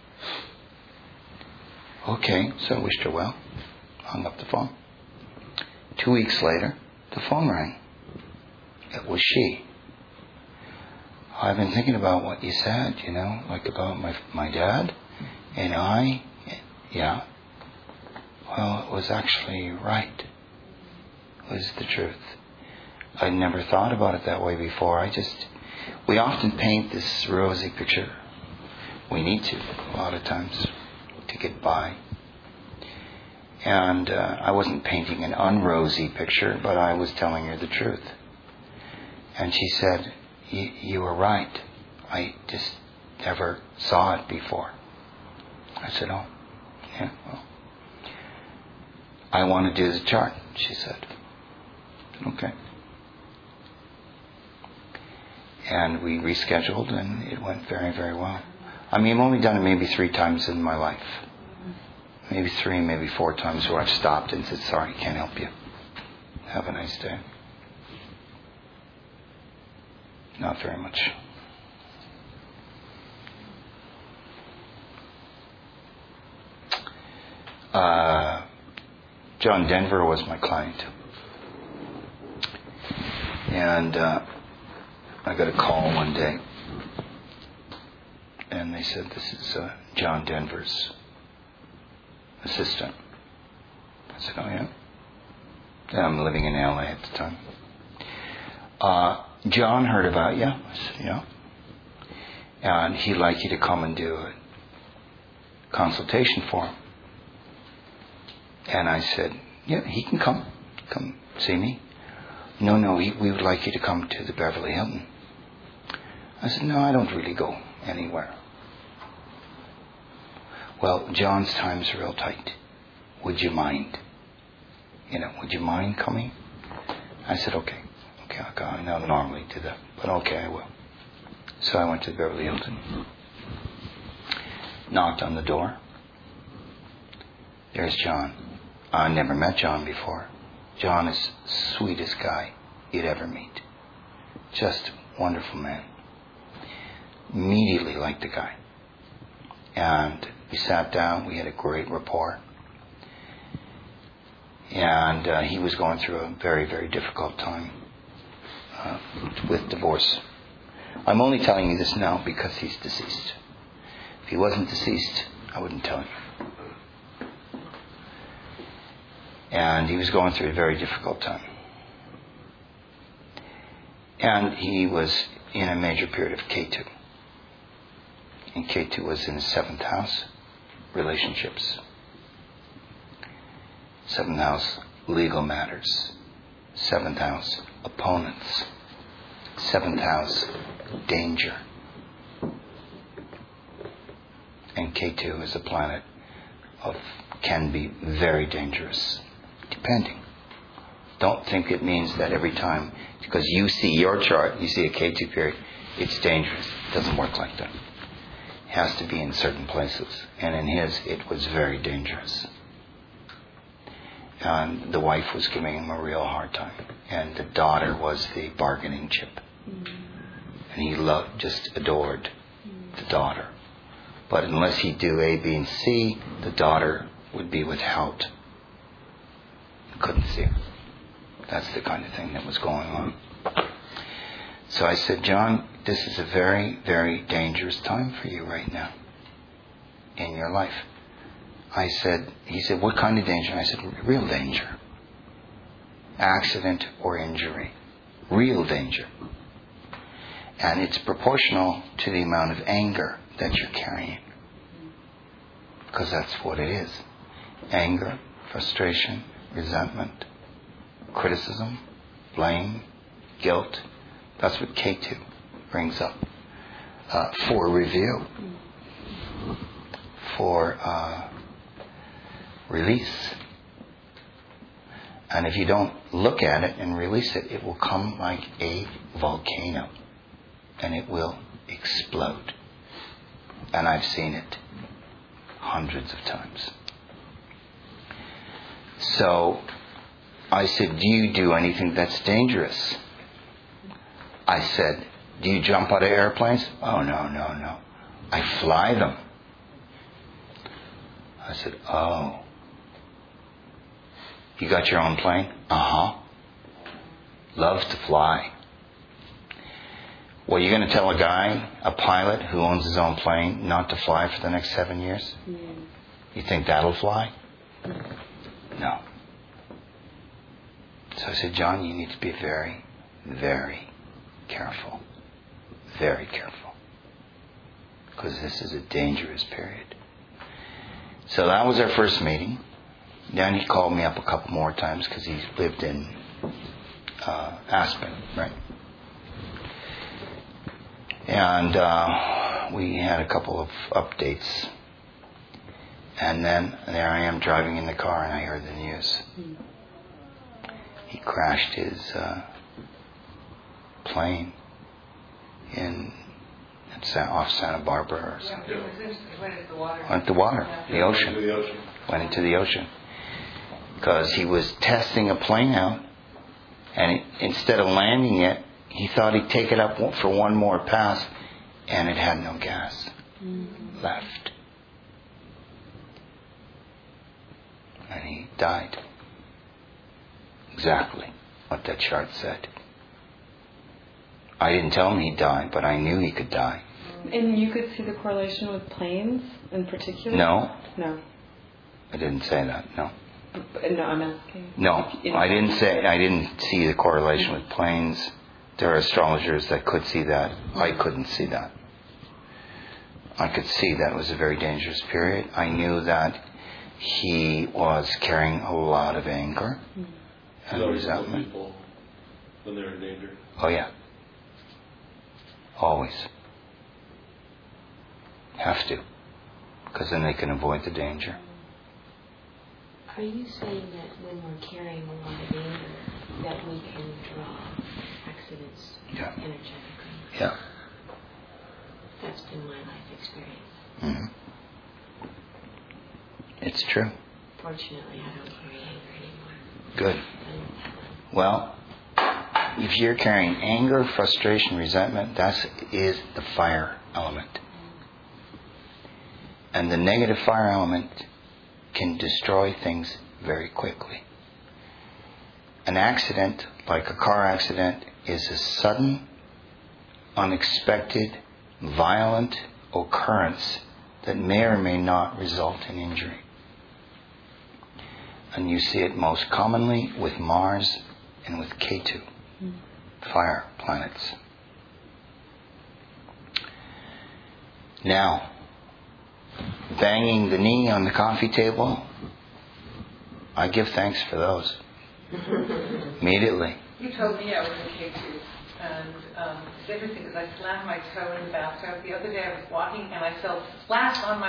Okay, so I wished her well. Hung up the phone. 2 weeks later, the phone rang. It was she. I've been thinking about what you said, like about my dad and I. Yeah. Well, it was actually right. It was the truth. I'd never thought about it that way before. We often paint this rosy picture. We need to, a lot of times, to get by. And I wasn't painting an unrosy picture, but I was telling her the truth. And she said, you were right. I just never saw it before. I said, oh, yeah, well, I want to do the chart, she said. Okay. And we rescheduled, and it went very, very well. I've only done it maybe 3 times in my life. Maybe 3, maybe 4 times where I've stopped and said, sorry, can't help you. Have a nice day. Not very much. John Denver was my client. And I got a call one day. And they said, this is John Denver's assistant. I said, oh yeah? And I'm living in LA at the time. John heard about you. I said, yeah. And he'd like you to come and do a consultation for him. And I said, yeah, he can come. Come see me. No, we would like you to come to the Beverly Hilton. I said, no, I don't really go anywhere. Well, John's time's real tight. Would you mind? Would you mind coming? I said, okay, I'll go. I don't normally do that, but okay, I will. So I went to Beverly Hilton. Knocked on the door. There's John. I never met John before. John is the sweetest guy you'd ever meet. Just a wonderful man. Immediately liked the guy. And we sat down. We had a great rapport. And he was going through a very, very difficult time with divorce. I'm only telling you this now because he's deceased. If he wasn't deceased, I wouldn't tell you. And he was going through a very difficult time. And he was in a major period of Ketu. And Ketu was in his 7th house, relationships. 7th house, legal matters. 7th house, opponents. 7th house, danger. And Ketu is a planet can be very dangerous, depending. Don't think it means that every time, because you see your chart, you see a Ketu period, it's dangerous. It doesn't work like that. It has to be in certain places. And in his, it was very dangerous. And the wife was giving him a real hard time. And the daughter was the bargaining chip. And he just adored the daughter. But unless he'd do A, B, and C, the daughter would be withheld. Couldn't see her. That's the kind of thing that was going on. So I said, John, this is a very, very dangerous time for you right now in your life. He said, what kind of danger? I said, real danger. Accident or injury. Real danger. And it's proportional to the amount of anger that you're carrying. Because that's what it is. Anger, frustration, resentment, criticism, blame, guilt. That's what Ketu brings up. For review. For release. And if you don't look at it and release it, it will come like a volcano. And it will explode. And I've seen it hundreds of times. So I said, do you do anything that's dangerous? I said, do you jump out of airplanes? Oh, no. I fly them. I said, oh. You got your own plane? Uh-huh. Love to fly. Well, you're going to tell a guy, a pilot who owns his own plane, not to fly for the next 7 years? You think that'll fly? No. So I said, John, you need to be very, very careful. Very careful. Because this is a dangerous period. So that was our first meeting. Then he called me up a couple more times because he lived in Aspen, right? And we had a couple of updates. And then there I am driving in the car and I heard the news. He crashed his plane off Santa Barbara or something. It went into the water. Went to the water, the ocean. Went into the ocean. Because he was testing a plane out, and instead of landing it, he thought he'd take it up for one more pass, and it had no gas left. And he died. Exactly what that chart said. I didn't tell him he'd die, but I knew he could die. And you could see the correlation with planes in particular? No. No. I didn't say that, no. No, I'm asking. No, I didn't see the correlation with planes. There are astrologers that could see that. I couldn't see that. I could see that it was a very dangerous period. I knew that he was carrying a lot of anger and resentment. People when they're in danger. Oh yeah. Always. Have to. Because then they can avoid the danger. Are you saying that when we're carrying a lot of anger, that we can draw accidents energetically? Yeah. That's been my life experience. Mm-hmm. It's true. Fortunately, I don't carry anger anymore. Good. I'm Well, if you're carrying anger, frustration, resentment, that is the fire element. And the negative fire element can destroy things very quickly. An accident, like a car accident, is a sudden, unexpected, violent occurrence that may or may not result in injury. And you see it most commonly with Mars and with Ketu, fire planets. Now, banging the knee on the coffee table, I give thanks for those. Immediately. You told me I was in K2, and it's interesting because I slammed my toe in the bathtub. The other day I was walking and I felt splash on my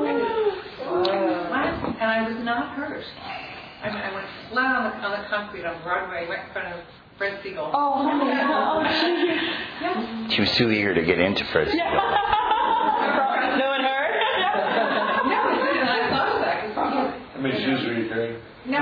and I was not hurt. I mean, I went flat on the concrete on Broadway, right in front of Fred Siegel. Yeah. She was too eager to get into Fred Siegel. No one heard? No, and I thought of that. How many shoes were you carrying? No.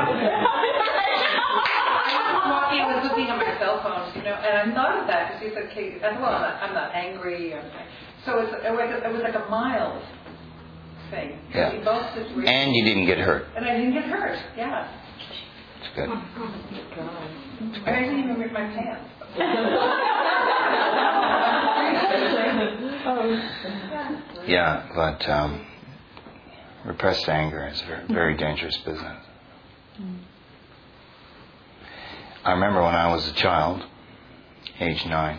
I was looking at my cell phone, and I thought of that because you said, "Kate, well, I'm not angry." So it was like a mild thing. Yeah. In both situations. And you didn't get hurt. And I didn't get hurt. Yeah. It's good. I didn't even rip my pants. Yeah, but repressed anger is a very, very dangerous business. I remember when I was a child, age 9,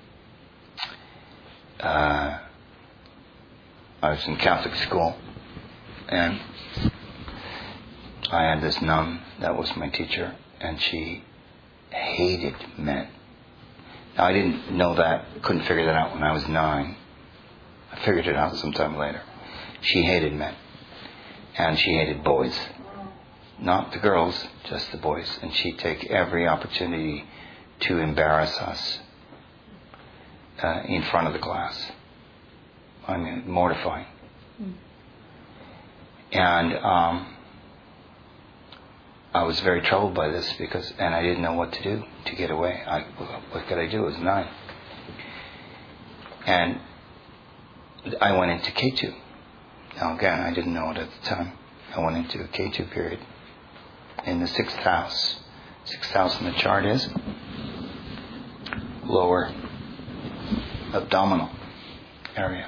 I was in Catholic school, and I had this nun that was my teacher, and she hated men. Now, I didn't know that, couldn't figure that out when I was 9. I figured it out sometime later. She hated men, and she hated boys. Not the girls, just the boys. And she'd take every opportunity to embarrass us in front of the class. I mean, mortifying. And I was very troubled by this and I didn't know what to do to get away. What could I do? It was 9. And I went into K2. Now again, I didn't know it at the time. I went into a K2 period. In the 6th house. 6th house in the chart is lower abdominal area.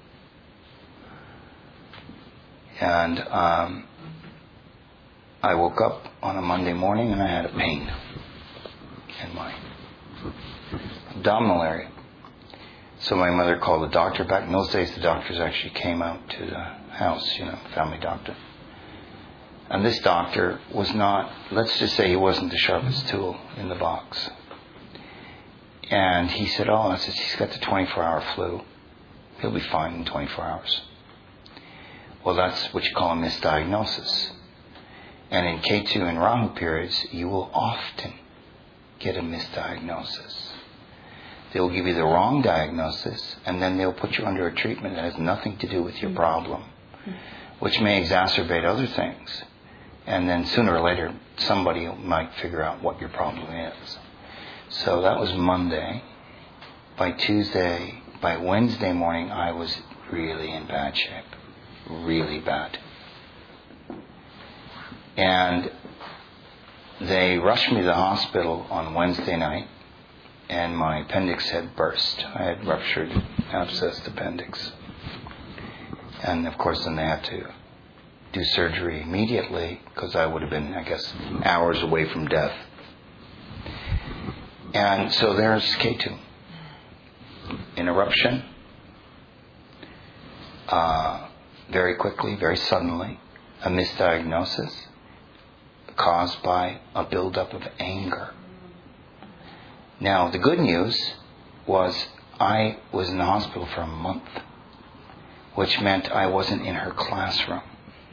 And I woke up on a Monday morning and I had a pain in my abdominal area. So my mother called the doctor. Back in those days, the doctors actually came out to the house, family doctor. And this doctor was not, let's just say he wasn't the sharpest tool in the box. And he said, he's got the 24-hour flu. He'll be fine in 24 hours. Well, that's what you call a misdiagnosis. And in K2 and Rahu periods, you will often get a misdiagnosis. They will give you the wrong diagnosis, and then they'll put you under a treatment that has nothing to do with your problem, which may exacerbate other things. And then sooner or later, somebody might figure out what your problem is. So that was Monday. By Wednesday morning, I was really in bad shape. Really bad. And they rushed me to the hospital on Wednesday night, and my appendix had burst. I had ruptured abscessed appendix. And of course, then they had to do surgery immediately because I would have been, hours away from death. And so there's K2. An eruption. Very quickly, very suddenly. A misdiagnosis caused by a buildup of anger. Now, the good news was I was in the hospital for a month, which meant I wasn't in her classroom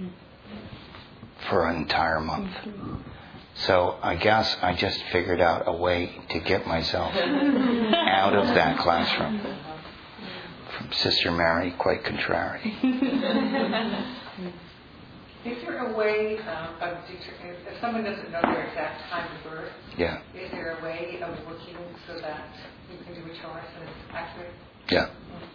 for an entire month. So I guess I just figured out a way to get myself out of that classroom. From Sister Mary, quite contrary. Is there a way of if someone doesn't know their exact time of birth? Yeah. Is there a way of working so that you can do a chart and it's accurate? Yeah.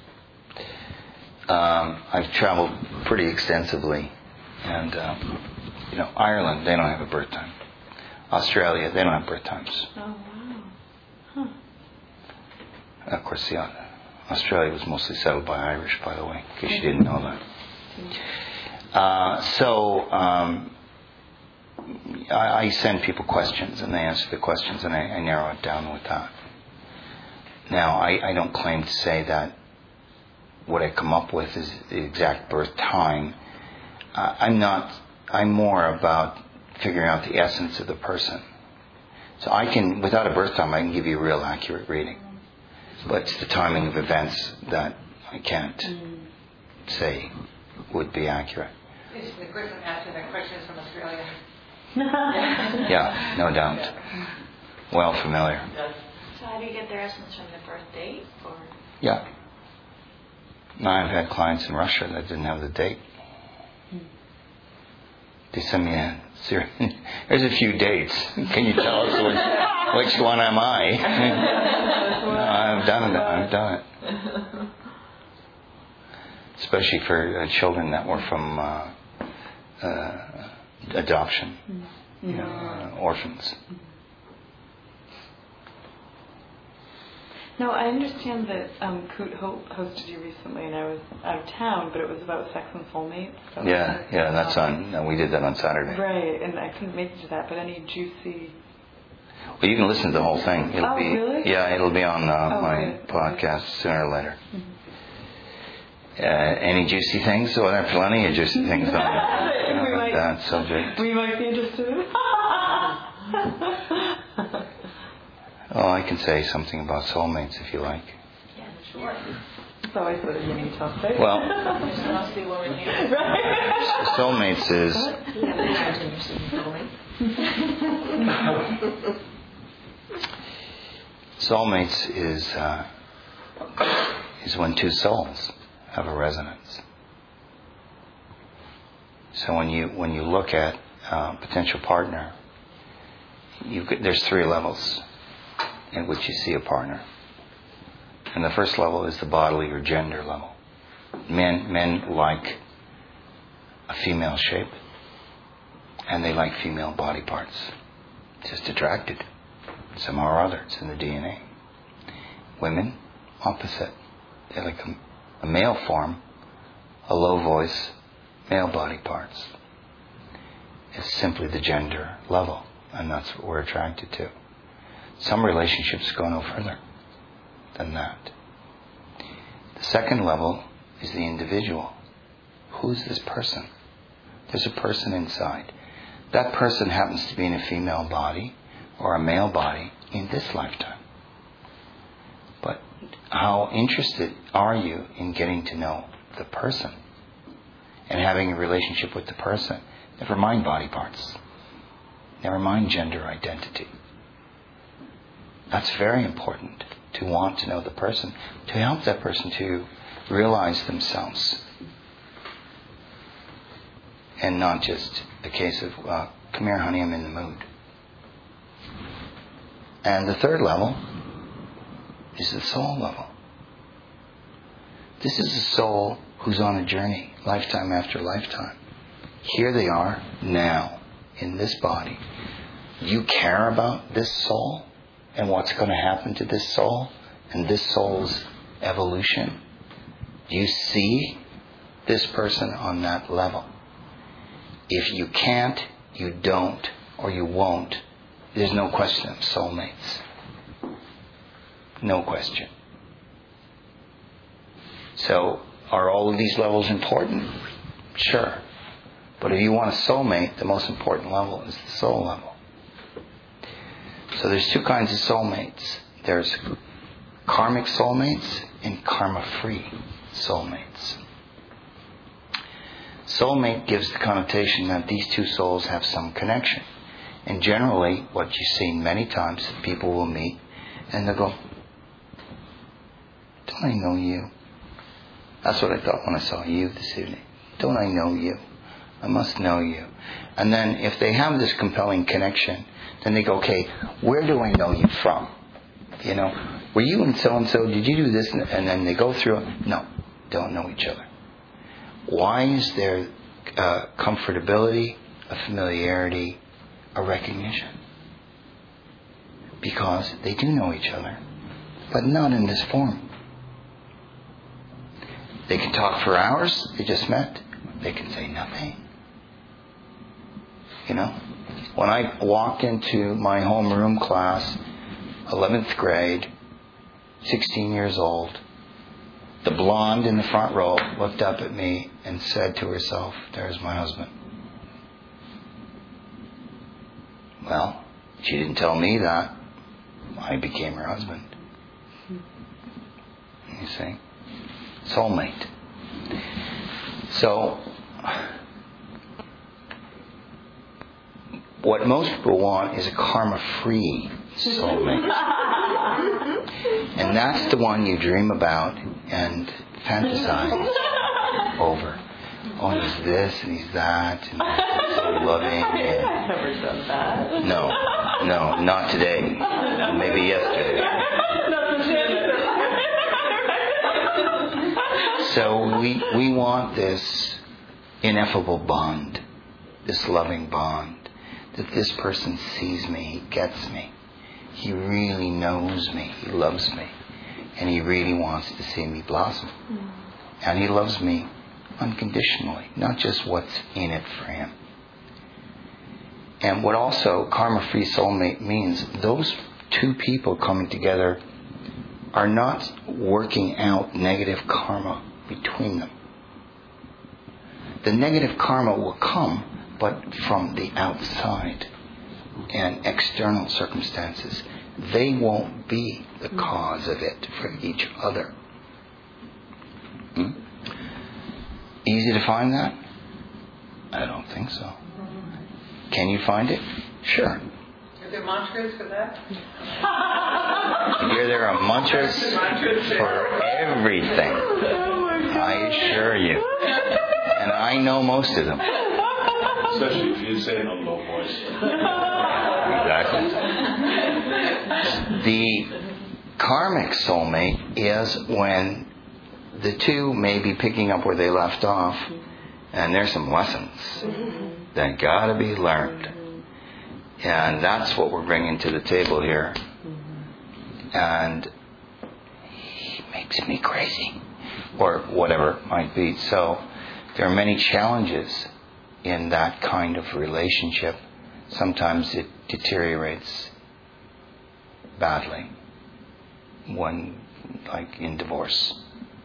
I've traveled pretty extensively, and Ireland, they don't have a birth time. Australia, they don't have birth times. Oh wow. Huh. Of course, Australia was mostly settled by Irish, by the way, in case you didn't know that. I send people questions, and they answer the questions, and I narrow it down with that. Now, I don't claim to say that what I come up with is the exact birth time. I'm more about figuring out the essence of the person. So I can, without a birth time, I can give you a real accurate reading. But it's the timing of events that I can't say would be accurate. The person asking that question is from Australia. Yeah, no doubt. Well familiar. So how do you get their essence from the birth date? Or? Yeah. I've had clients in Russia that didn't have the date. They send me there's a few dates. Can you tell us which one am I? No, I've done it. Especially for children that were from adoption, orphans. Now, I understand that Coot Hope hosted you recently, and I was out of town, but it was about sex and soulmates. Yeah, that's on. We did that on Saturday. Right, and I couldn't make it to that, but any juicy... Well, you can listen to the whole thing. Really? Yeah, it'll be on my podcast sooner or later. Any juicy things? Well, there are plenty of juicy things on that subject. We might be interested. Oh, I can say something about soulmates if you like. Yeah, sure. It's always a unique topic. Well, soulmates is... Soulmates is when two souls have a resonance. So when you look at a potential partner, there's 3 levels in which you see a partner. And the first level is the bodily or gender level. Men like a female shape, and they like female body parts. Just attracted somehow or other. It's in the DNA. Women, opposite. They like a male form, a low voice, male body parts. It's simply the gender level, and that's what we're attracted to. Some relationships go no further than that. The second level is the individual. Who's this person? There's a person inside. That person happens to be in a female body or a male body in this lifetime. But how interested are you in getting to know the person and having a relationship with the person? Never mind body parts. Never mind gender identity. That's very important, to want to know the person, to help that person to realize themselves. And not just a case of, come here, honey, I'm in the mood. And the third level is the soul level. This is a soul who's on a journey, lifetime after lifetime. Here they are, now, in this body. You care about this soul and what's going to happen to this soul and this soul's evolution. Do you see this person on that level? If you can't, you don't, or you won't, there's no question of soulmates. No question. So, are all of these levels important? Sure. But if you want a soulmate, the most important level is the soul level. So there's 2 kinds of soulmates. There's karmic soulmates and karma-free soulmates. Soulmate gives the connotation that these 2 souls have some connection. And generally, what you've seen many times, people will meet and they'll go, don't I know you? That's what I thought when I saw you this evening. Don't I know you? I must know you. And then if they have this compelling connection, then they go, okay, where do I know you from? You know, were you in so-and-so? Did you do this? And then they go through it. No, don't know each other. Why is there comfortability, a familiarity, a recognition? Because they do know each other, but not in this form. They can talk for hours, they just met. They can say nothing. You know, when I walked into my homeroom class, 11th grade, 16 years old, the blonde in the front row looked up at me and said to herself, there's my husband. Well, she didn't tell me that. I became her husband. You see? Soulmate. So, what most people want is a karma-free soulmate. And that's the one you dream about and fantasize over. Oh, he's this and he's that and he's so loving. And Never done that. no, not today. Maybe yesterday. So we want this ineffable bond, this loving bond, that this person sees me, he gets me, he really knows me, he loves me, and he really wants to see me blossom. And he loves me unconditionally, not just what's in it for him. And what also karma-free soulmate means, those two people coming together are not working out negative karma between them. The negative karma will come, but from the outside and external circumstances. They won't be the cause of it for each other. Easy to find that? I don't think so. Can you find it? Sure. Are there mantras for that? Here there are mantras for everything. I assure you. And I know most of them. Especially if you say it in a low voice. Exactly. The karmic soulmate is when the two may be picking up where they left off, and there's some lessons that gotta be learned. And that's what we're bringing to the table here. And he makes me crazy, or whatever it might be. So there are many challenges in that kind of relationship. Sometimes it deteriorates badly, one like in divorce,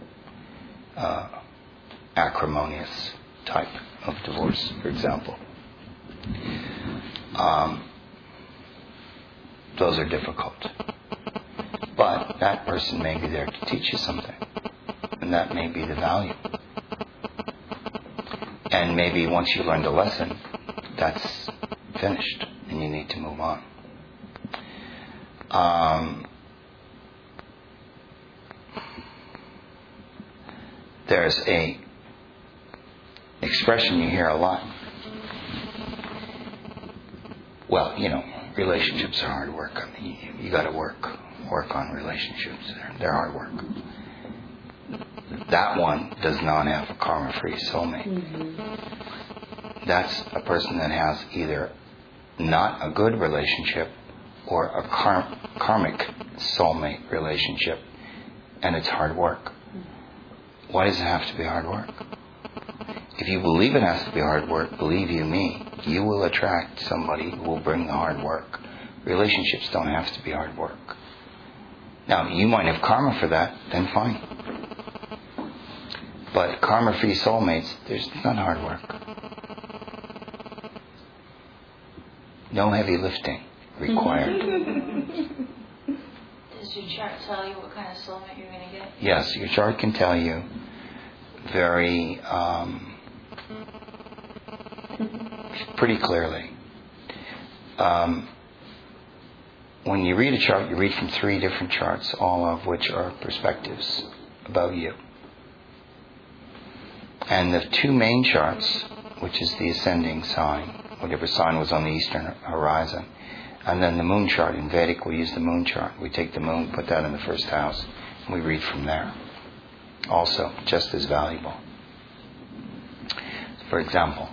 acrimonious type of divorce, for example. Those are difficult. But that person may be there to teach you something. And that may be the value. And maybe once you learned a lesson, that's finished and you need to move on. There's a expression you hear a lot. Well, you know, relationships are hard work. I mean, you got to work on relationships. They're hard work. That one does not have a karma-free soulmate. That's a person that has either not a good relationship or a karmic soulmate relationship, and it's hard work. Why does it have to be hard work? If you believe it has to be hard work, believe you me, you will attract somebody who will bring the hard work. Relationships don't have to be hard work. Now, you might have karma for that, then fine. But karma-free soulmates, there's not hard work. No heavy lifting required. Does your chart tell you what kind of soulmate you're going to get? Yes, your chart can tell you very pretty clearly. When you read a chart, you read from 3 different charts, all of which are perspectives about you. And the 2 main charts which is the ascending sign, whatever sign was on the eastern horizon. And then the moon chart. In Vedic, we use the moon chart. We take the moon, put that in the first house, and we read from there. Also, just as valuable. For example,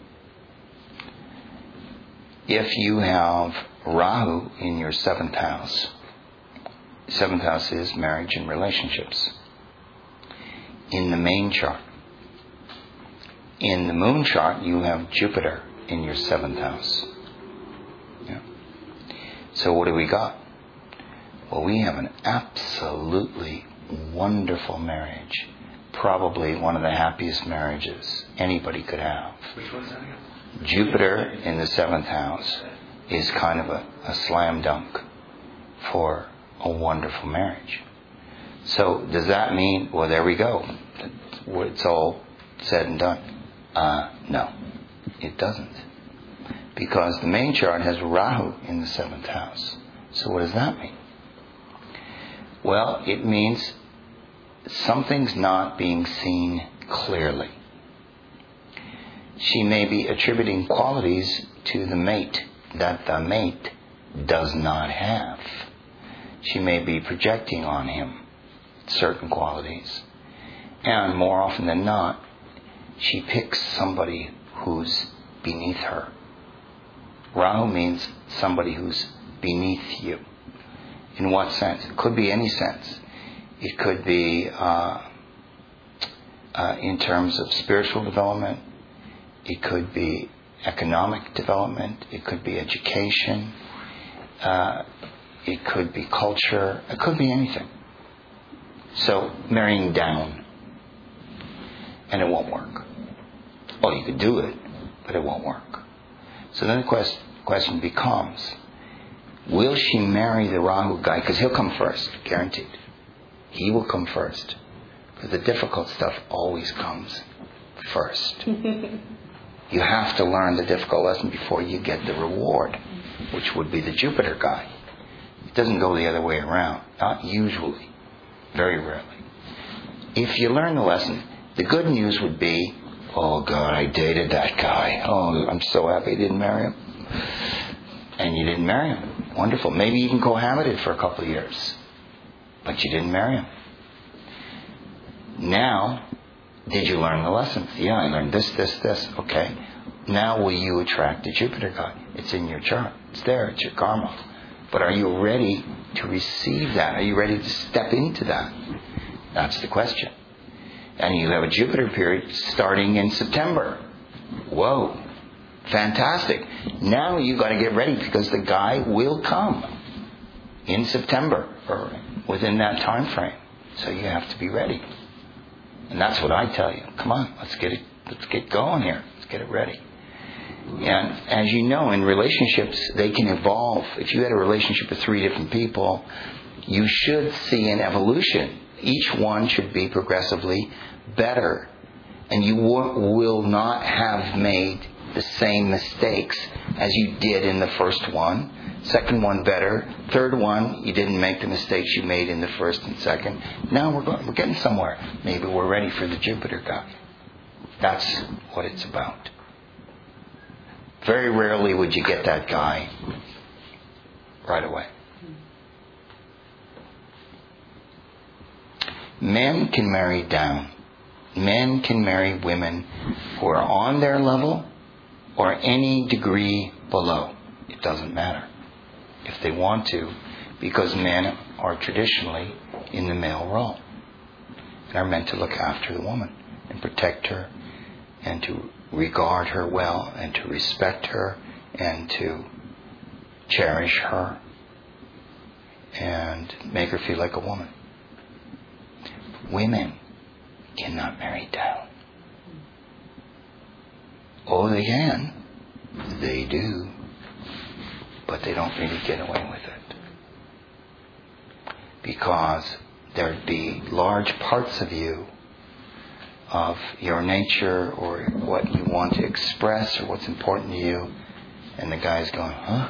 if you have Rahu in your 7th house, 7th house is marriage and relationships. In the main chart. In the moon chart, you have Jupiter in your 7th house. Yeah. So what do we got? Well, we have an absolutely wonderful marriage. Probably one of the happiest marriages anybody could have. Which one's that again? Jupiter in the 7th house is kind of a slam dunk for a wonderful marriage. So does that mean, well, there we go, it's all said and done? No, it doesn't. Because the main chart has Rahu in the 7th house. So what does that mean? Well, it means something's not being seen clearly. She may be attributing qualities to the mate that the mate does not have. She may be projecting on him certain qualities. And more often than not, she picks somebody who's beneath her. Rahu means somebody who's beneath you. In what sense? It could be any sense. It could be in terms of spiritual development. It could be economic development. It could be education. It could be culture. It could be anything. So, marrying down. And it won't work. Well, you could do it, but it won't work. So then the question becomes, will she marry the Rahu guy? Because he'll come first, guaranteed. He will come first. Because the difficult stuff always comes first. You have to learn the difficult lesson before you get the reward, which would be the Jupiter guy. It doesn't go the other way around. Not usually. Very rarely. If you learn the lesson, the good news would be, oh God, I dated that guy. Oh, I'm so happy I didn't marry him. And you didn't marry him. Wonderful. Maybe you even cohabited for a couple of years. But you didn't marry him. Now, did you learn the lessons? Yeah, I learned this. Okay. Now will you attract the Jupiter guy? It's in your chart. It's there. It's your karma. But are you ready to receive that? Are you ready to step into that? That's the question. And you have a Jupiter period starting in September. Whoa. Fantastic. Now you've got to get ready because the guy will come in September or within that time frame. So you have to be ready. And that's what I tell you. Come on, let's get going here. Let's get it ready. And as you know, in relationships, they can evolve. If you had a relationship with 3 different people, you should see an evolution. Each one should be progressively better. And you will not have made the same mistakes as you did in the first one. Second one better. Third one, you didn't make the mistakes you made in the first and second. Now we're getting somewhere. Maybe we're ready for the Jupiter guy. That's what it's about. Very rarely would you get that guy right away. Men can marry down. Men can marry women who are on their level or any degree below. It doesn't matter if they want to, because men are traditionally in the male role and are meant to look after the woman and protect her and to regard her well and to respect her and to cherish her and make her feel like a woman. Women cannot marry down. Oh, they can. They do. But they don't really get away with it. Because there'd be large parts of you, of your nature or what you want to express or what's important to you, and the guy's going, huh?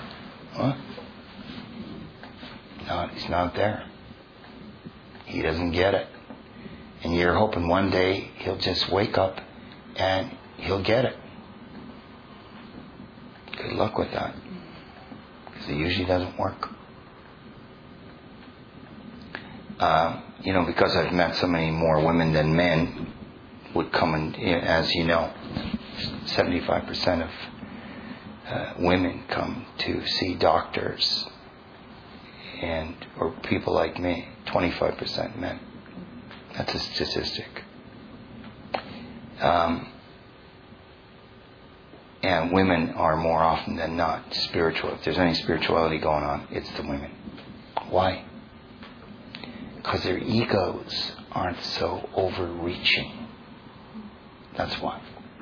No, he's not there. He doesn't get it. And you're hoping one day he'll just wake up and he'll get it. Good luck with that. Because it usually doesn't work. Because I've met so many more women than men would come and, as you know, 75% of women come to see doctors or people like me, 25% men. That's a statistic. And women are more often than not spiritual. If there's any spirituality going on, it's the women. Why? Because their egos aren't so overreaching. That's why.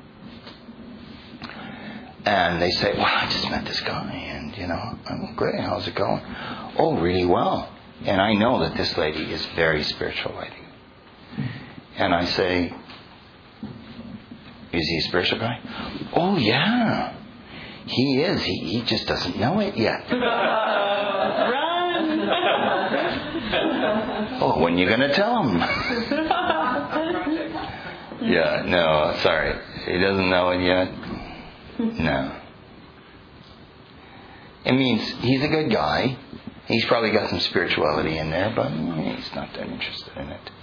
And they say, well, I just met this guy and, I'm great. How's it going? Oh, really well. And I know that this lady is a very spiritual lady. And I say, is he a spiritual guy? Oh, yeah. He is. He just doesn't know it yet. Run! Oh, when are you going to tell him? Yeah, no, sorry. He doesn't know it yet? No. It means he's a good guy. He's probably got some spirituality in there, but he's not that interested in it.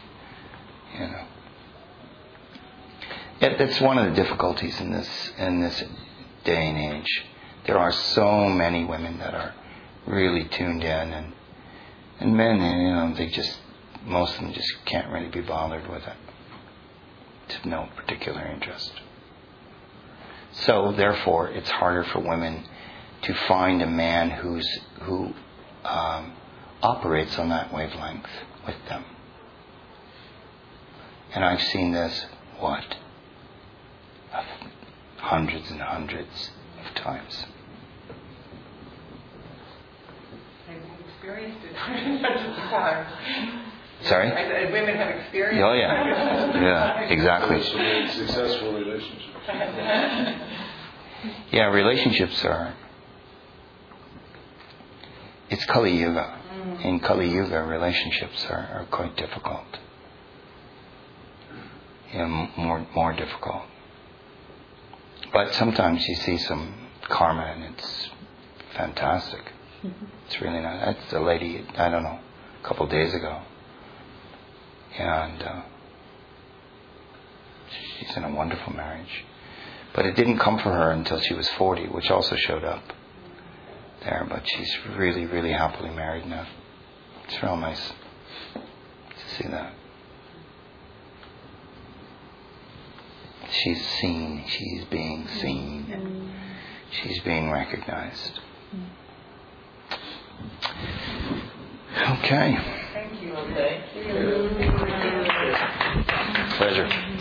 That's one of the difficulties in this day and age. There are so many women that are really tuned in, and men, most of them just can't really be bothered with it. To no particular interest. So therefore, it's harder for women to find a man who operates on that wavelength with them. And I've seen this, hundreds and hundreds of times. I've experienced it hundreds of times. Sorry? I said women have experienced. Oh yeah. Yeah, exactly. Successful relationships. Yeah, relationships are... It's Kali Yuga. In Kali Yuga, relationships are quite difficult. More difficult. But sometimes you see some karma and it's fantastic. It's really nice. That's a lady, I don't know, a couple of days ago. And she's in a wonderful marriage. But it didn't come for her until she was 40, which also showed up there. But she's really, really happily married now. It's real nice to see that. She's seen. She's being seen. She's being recognized. Okay. Thank you. Okay. Pleasure.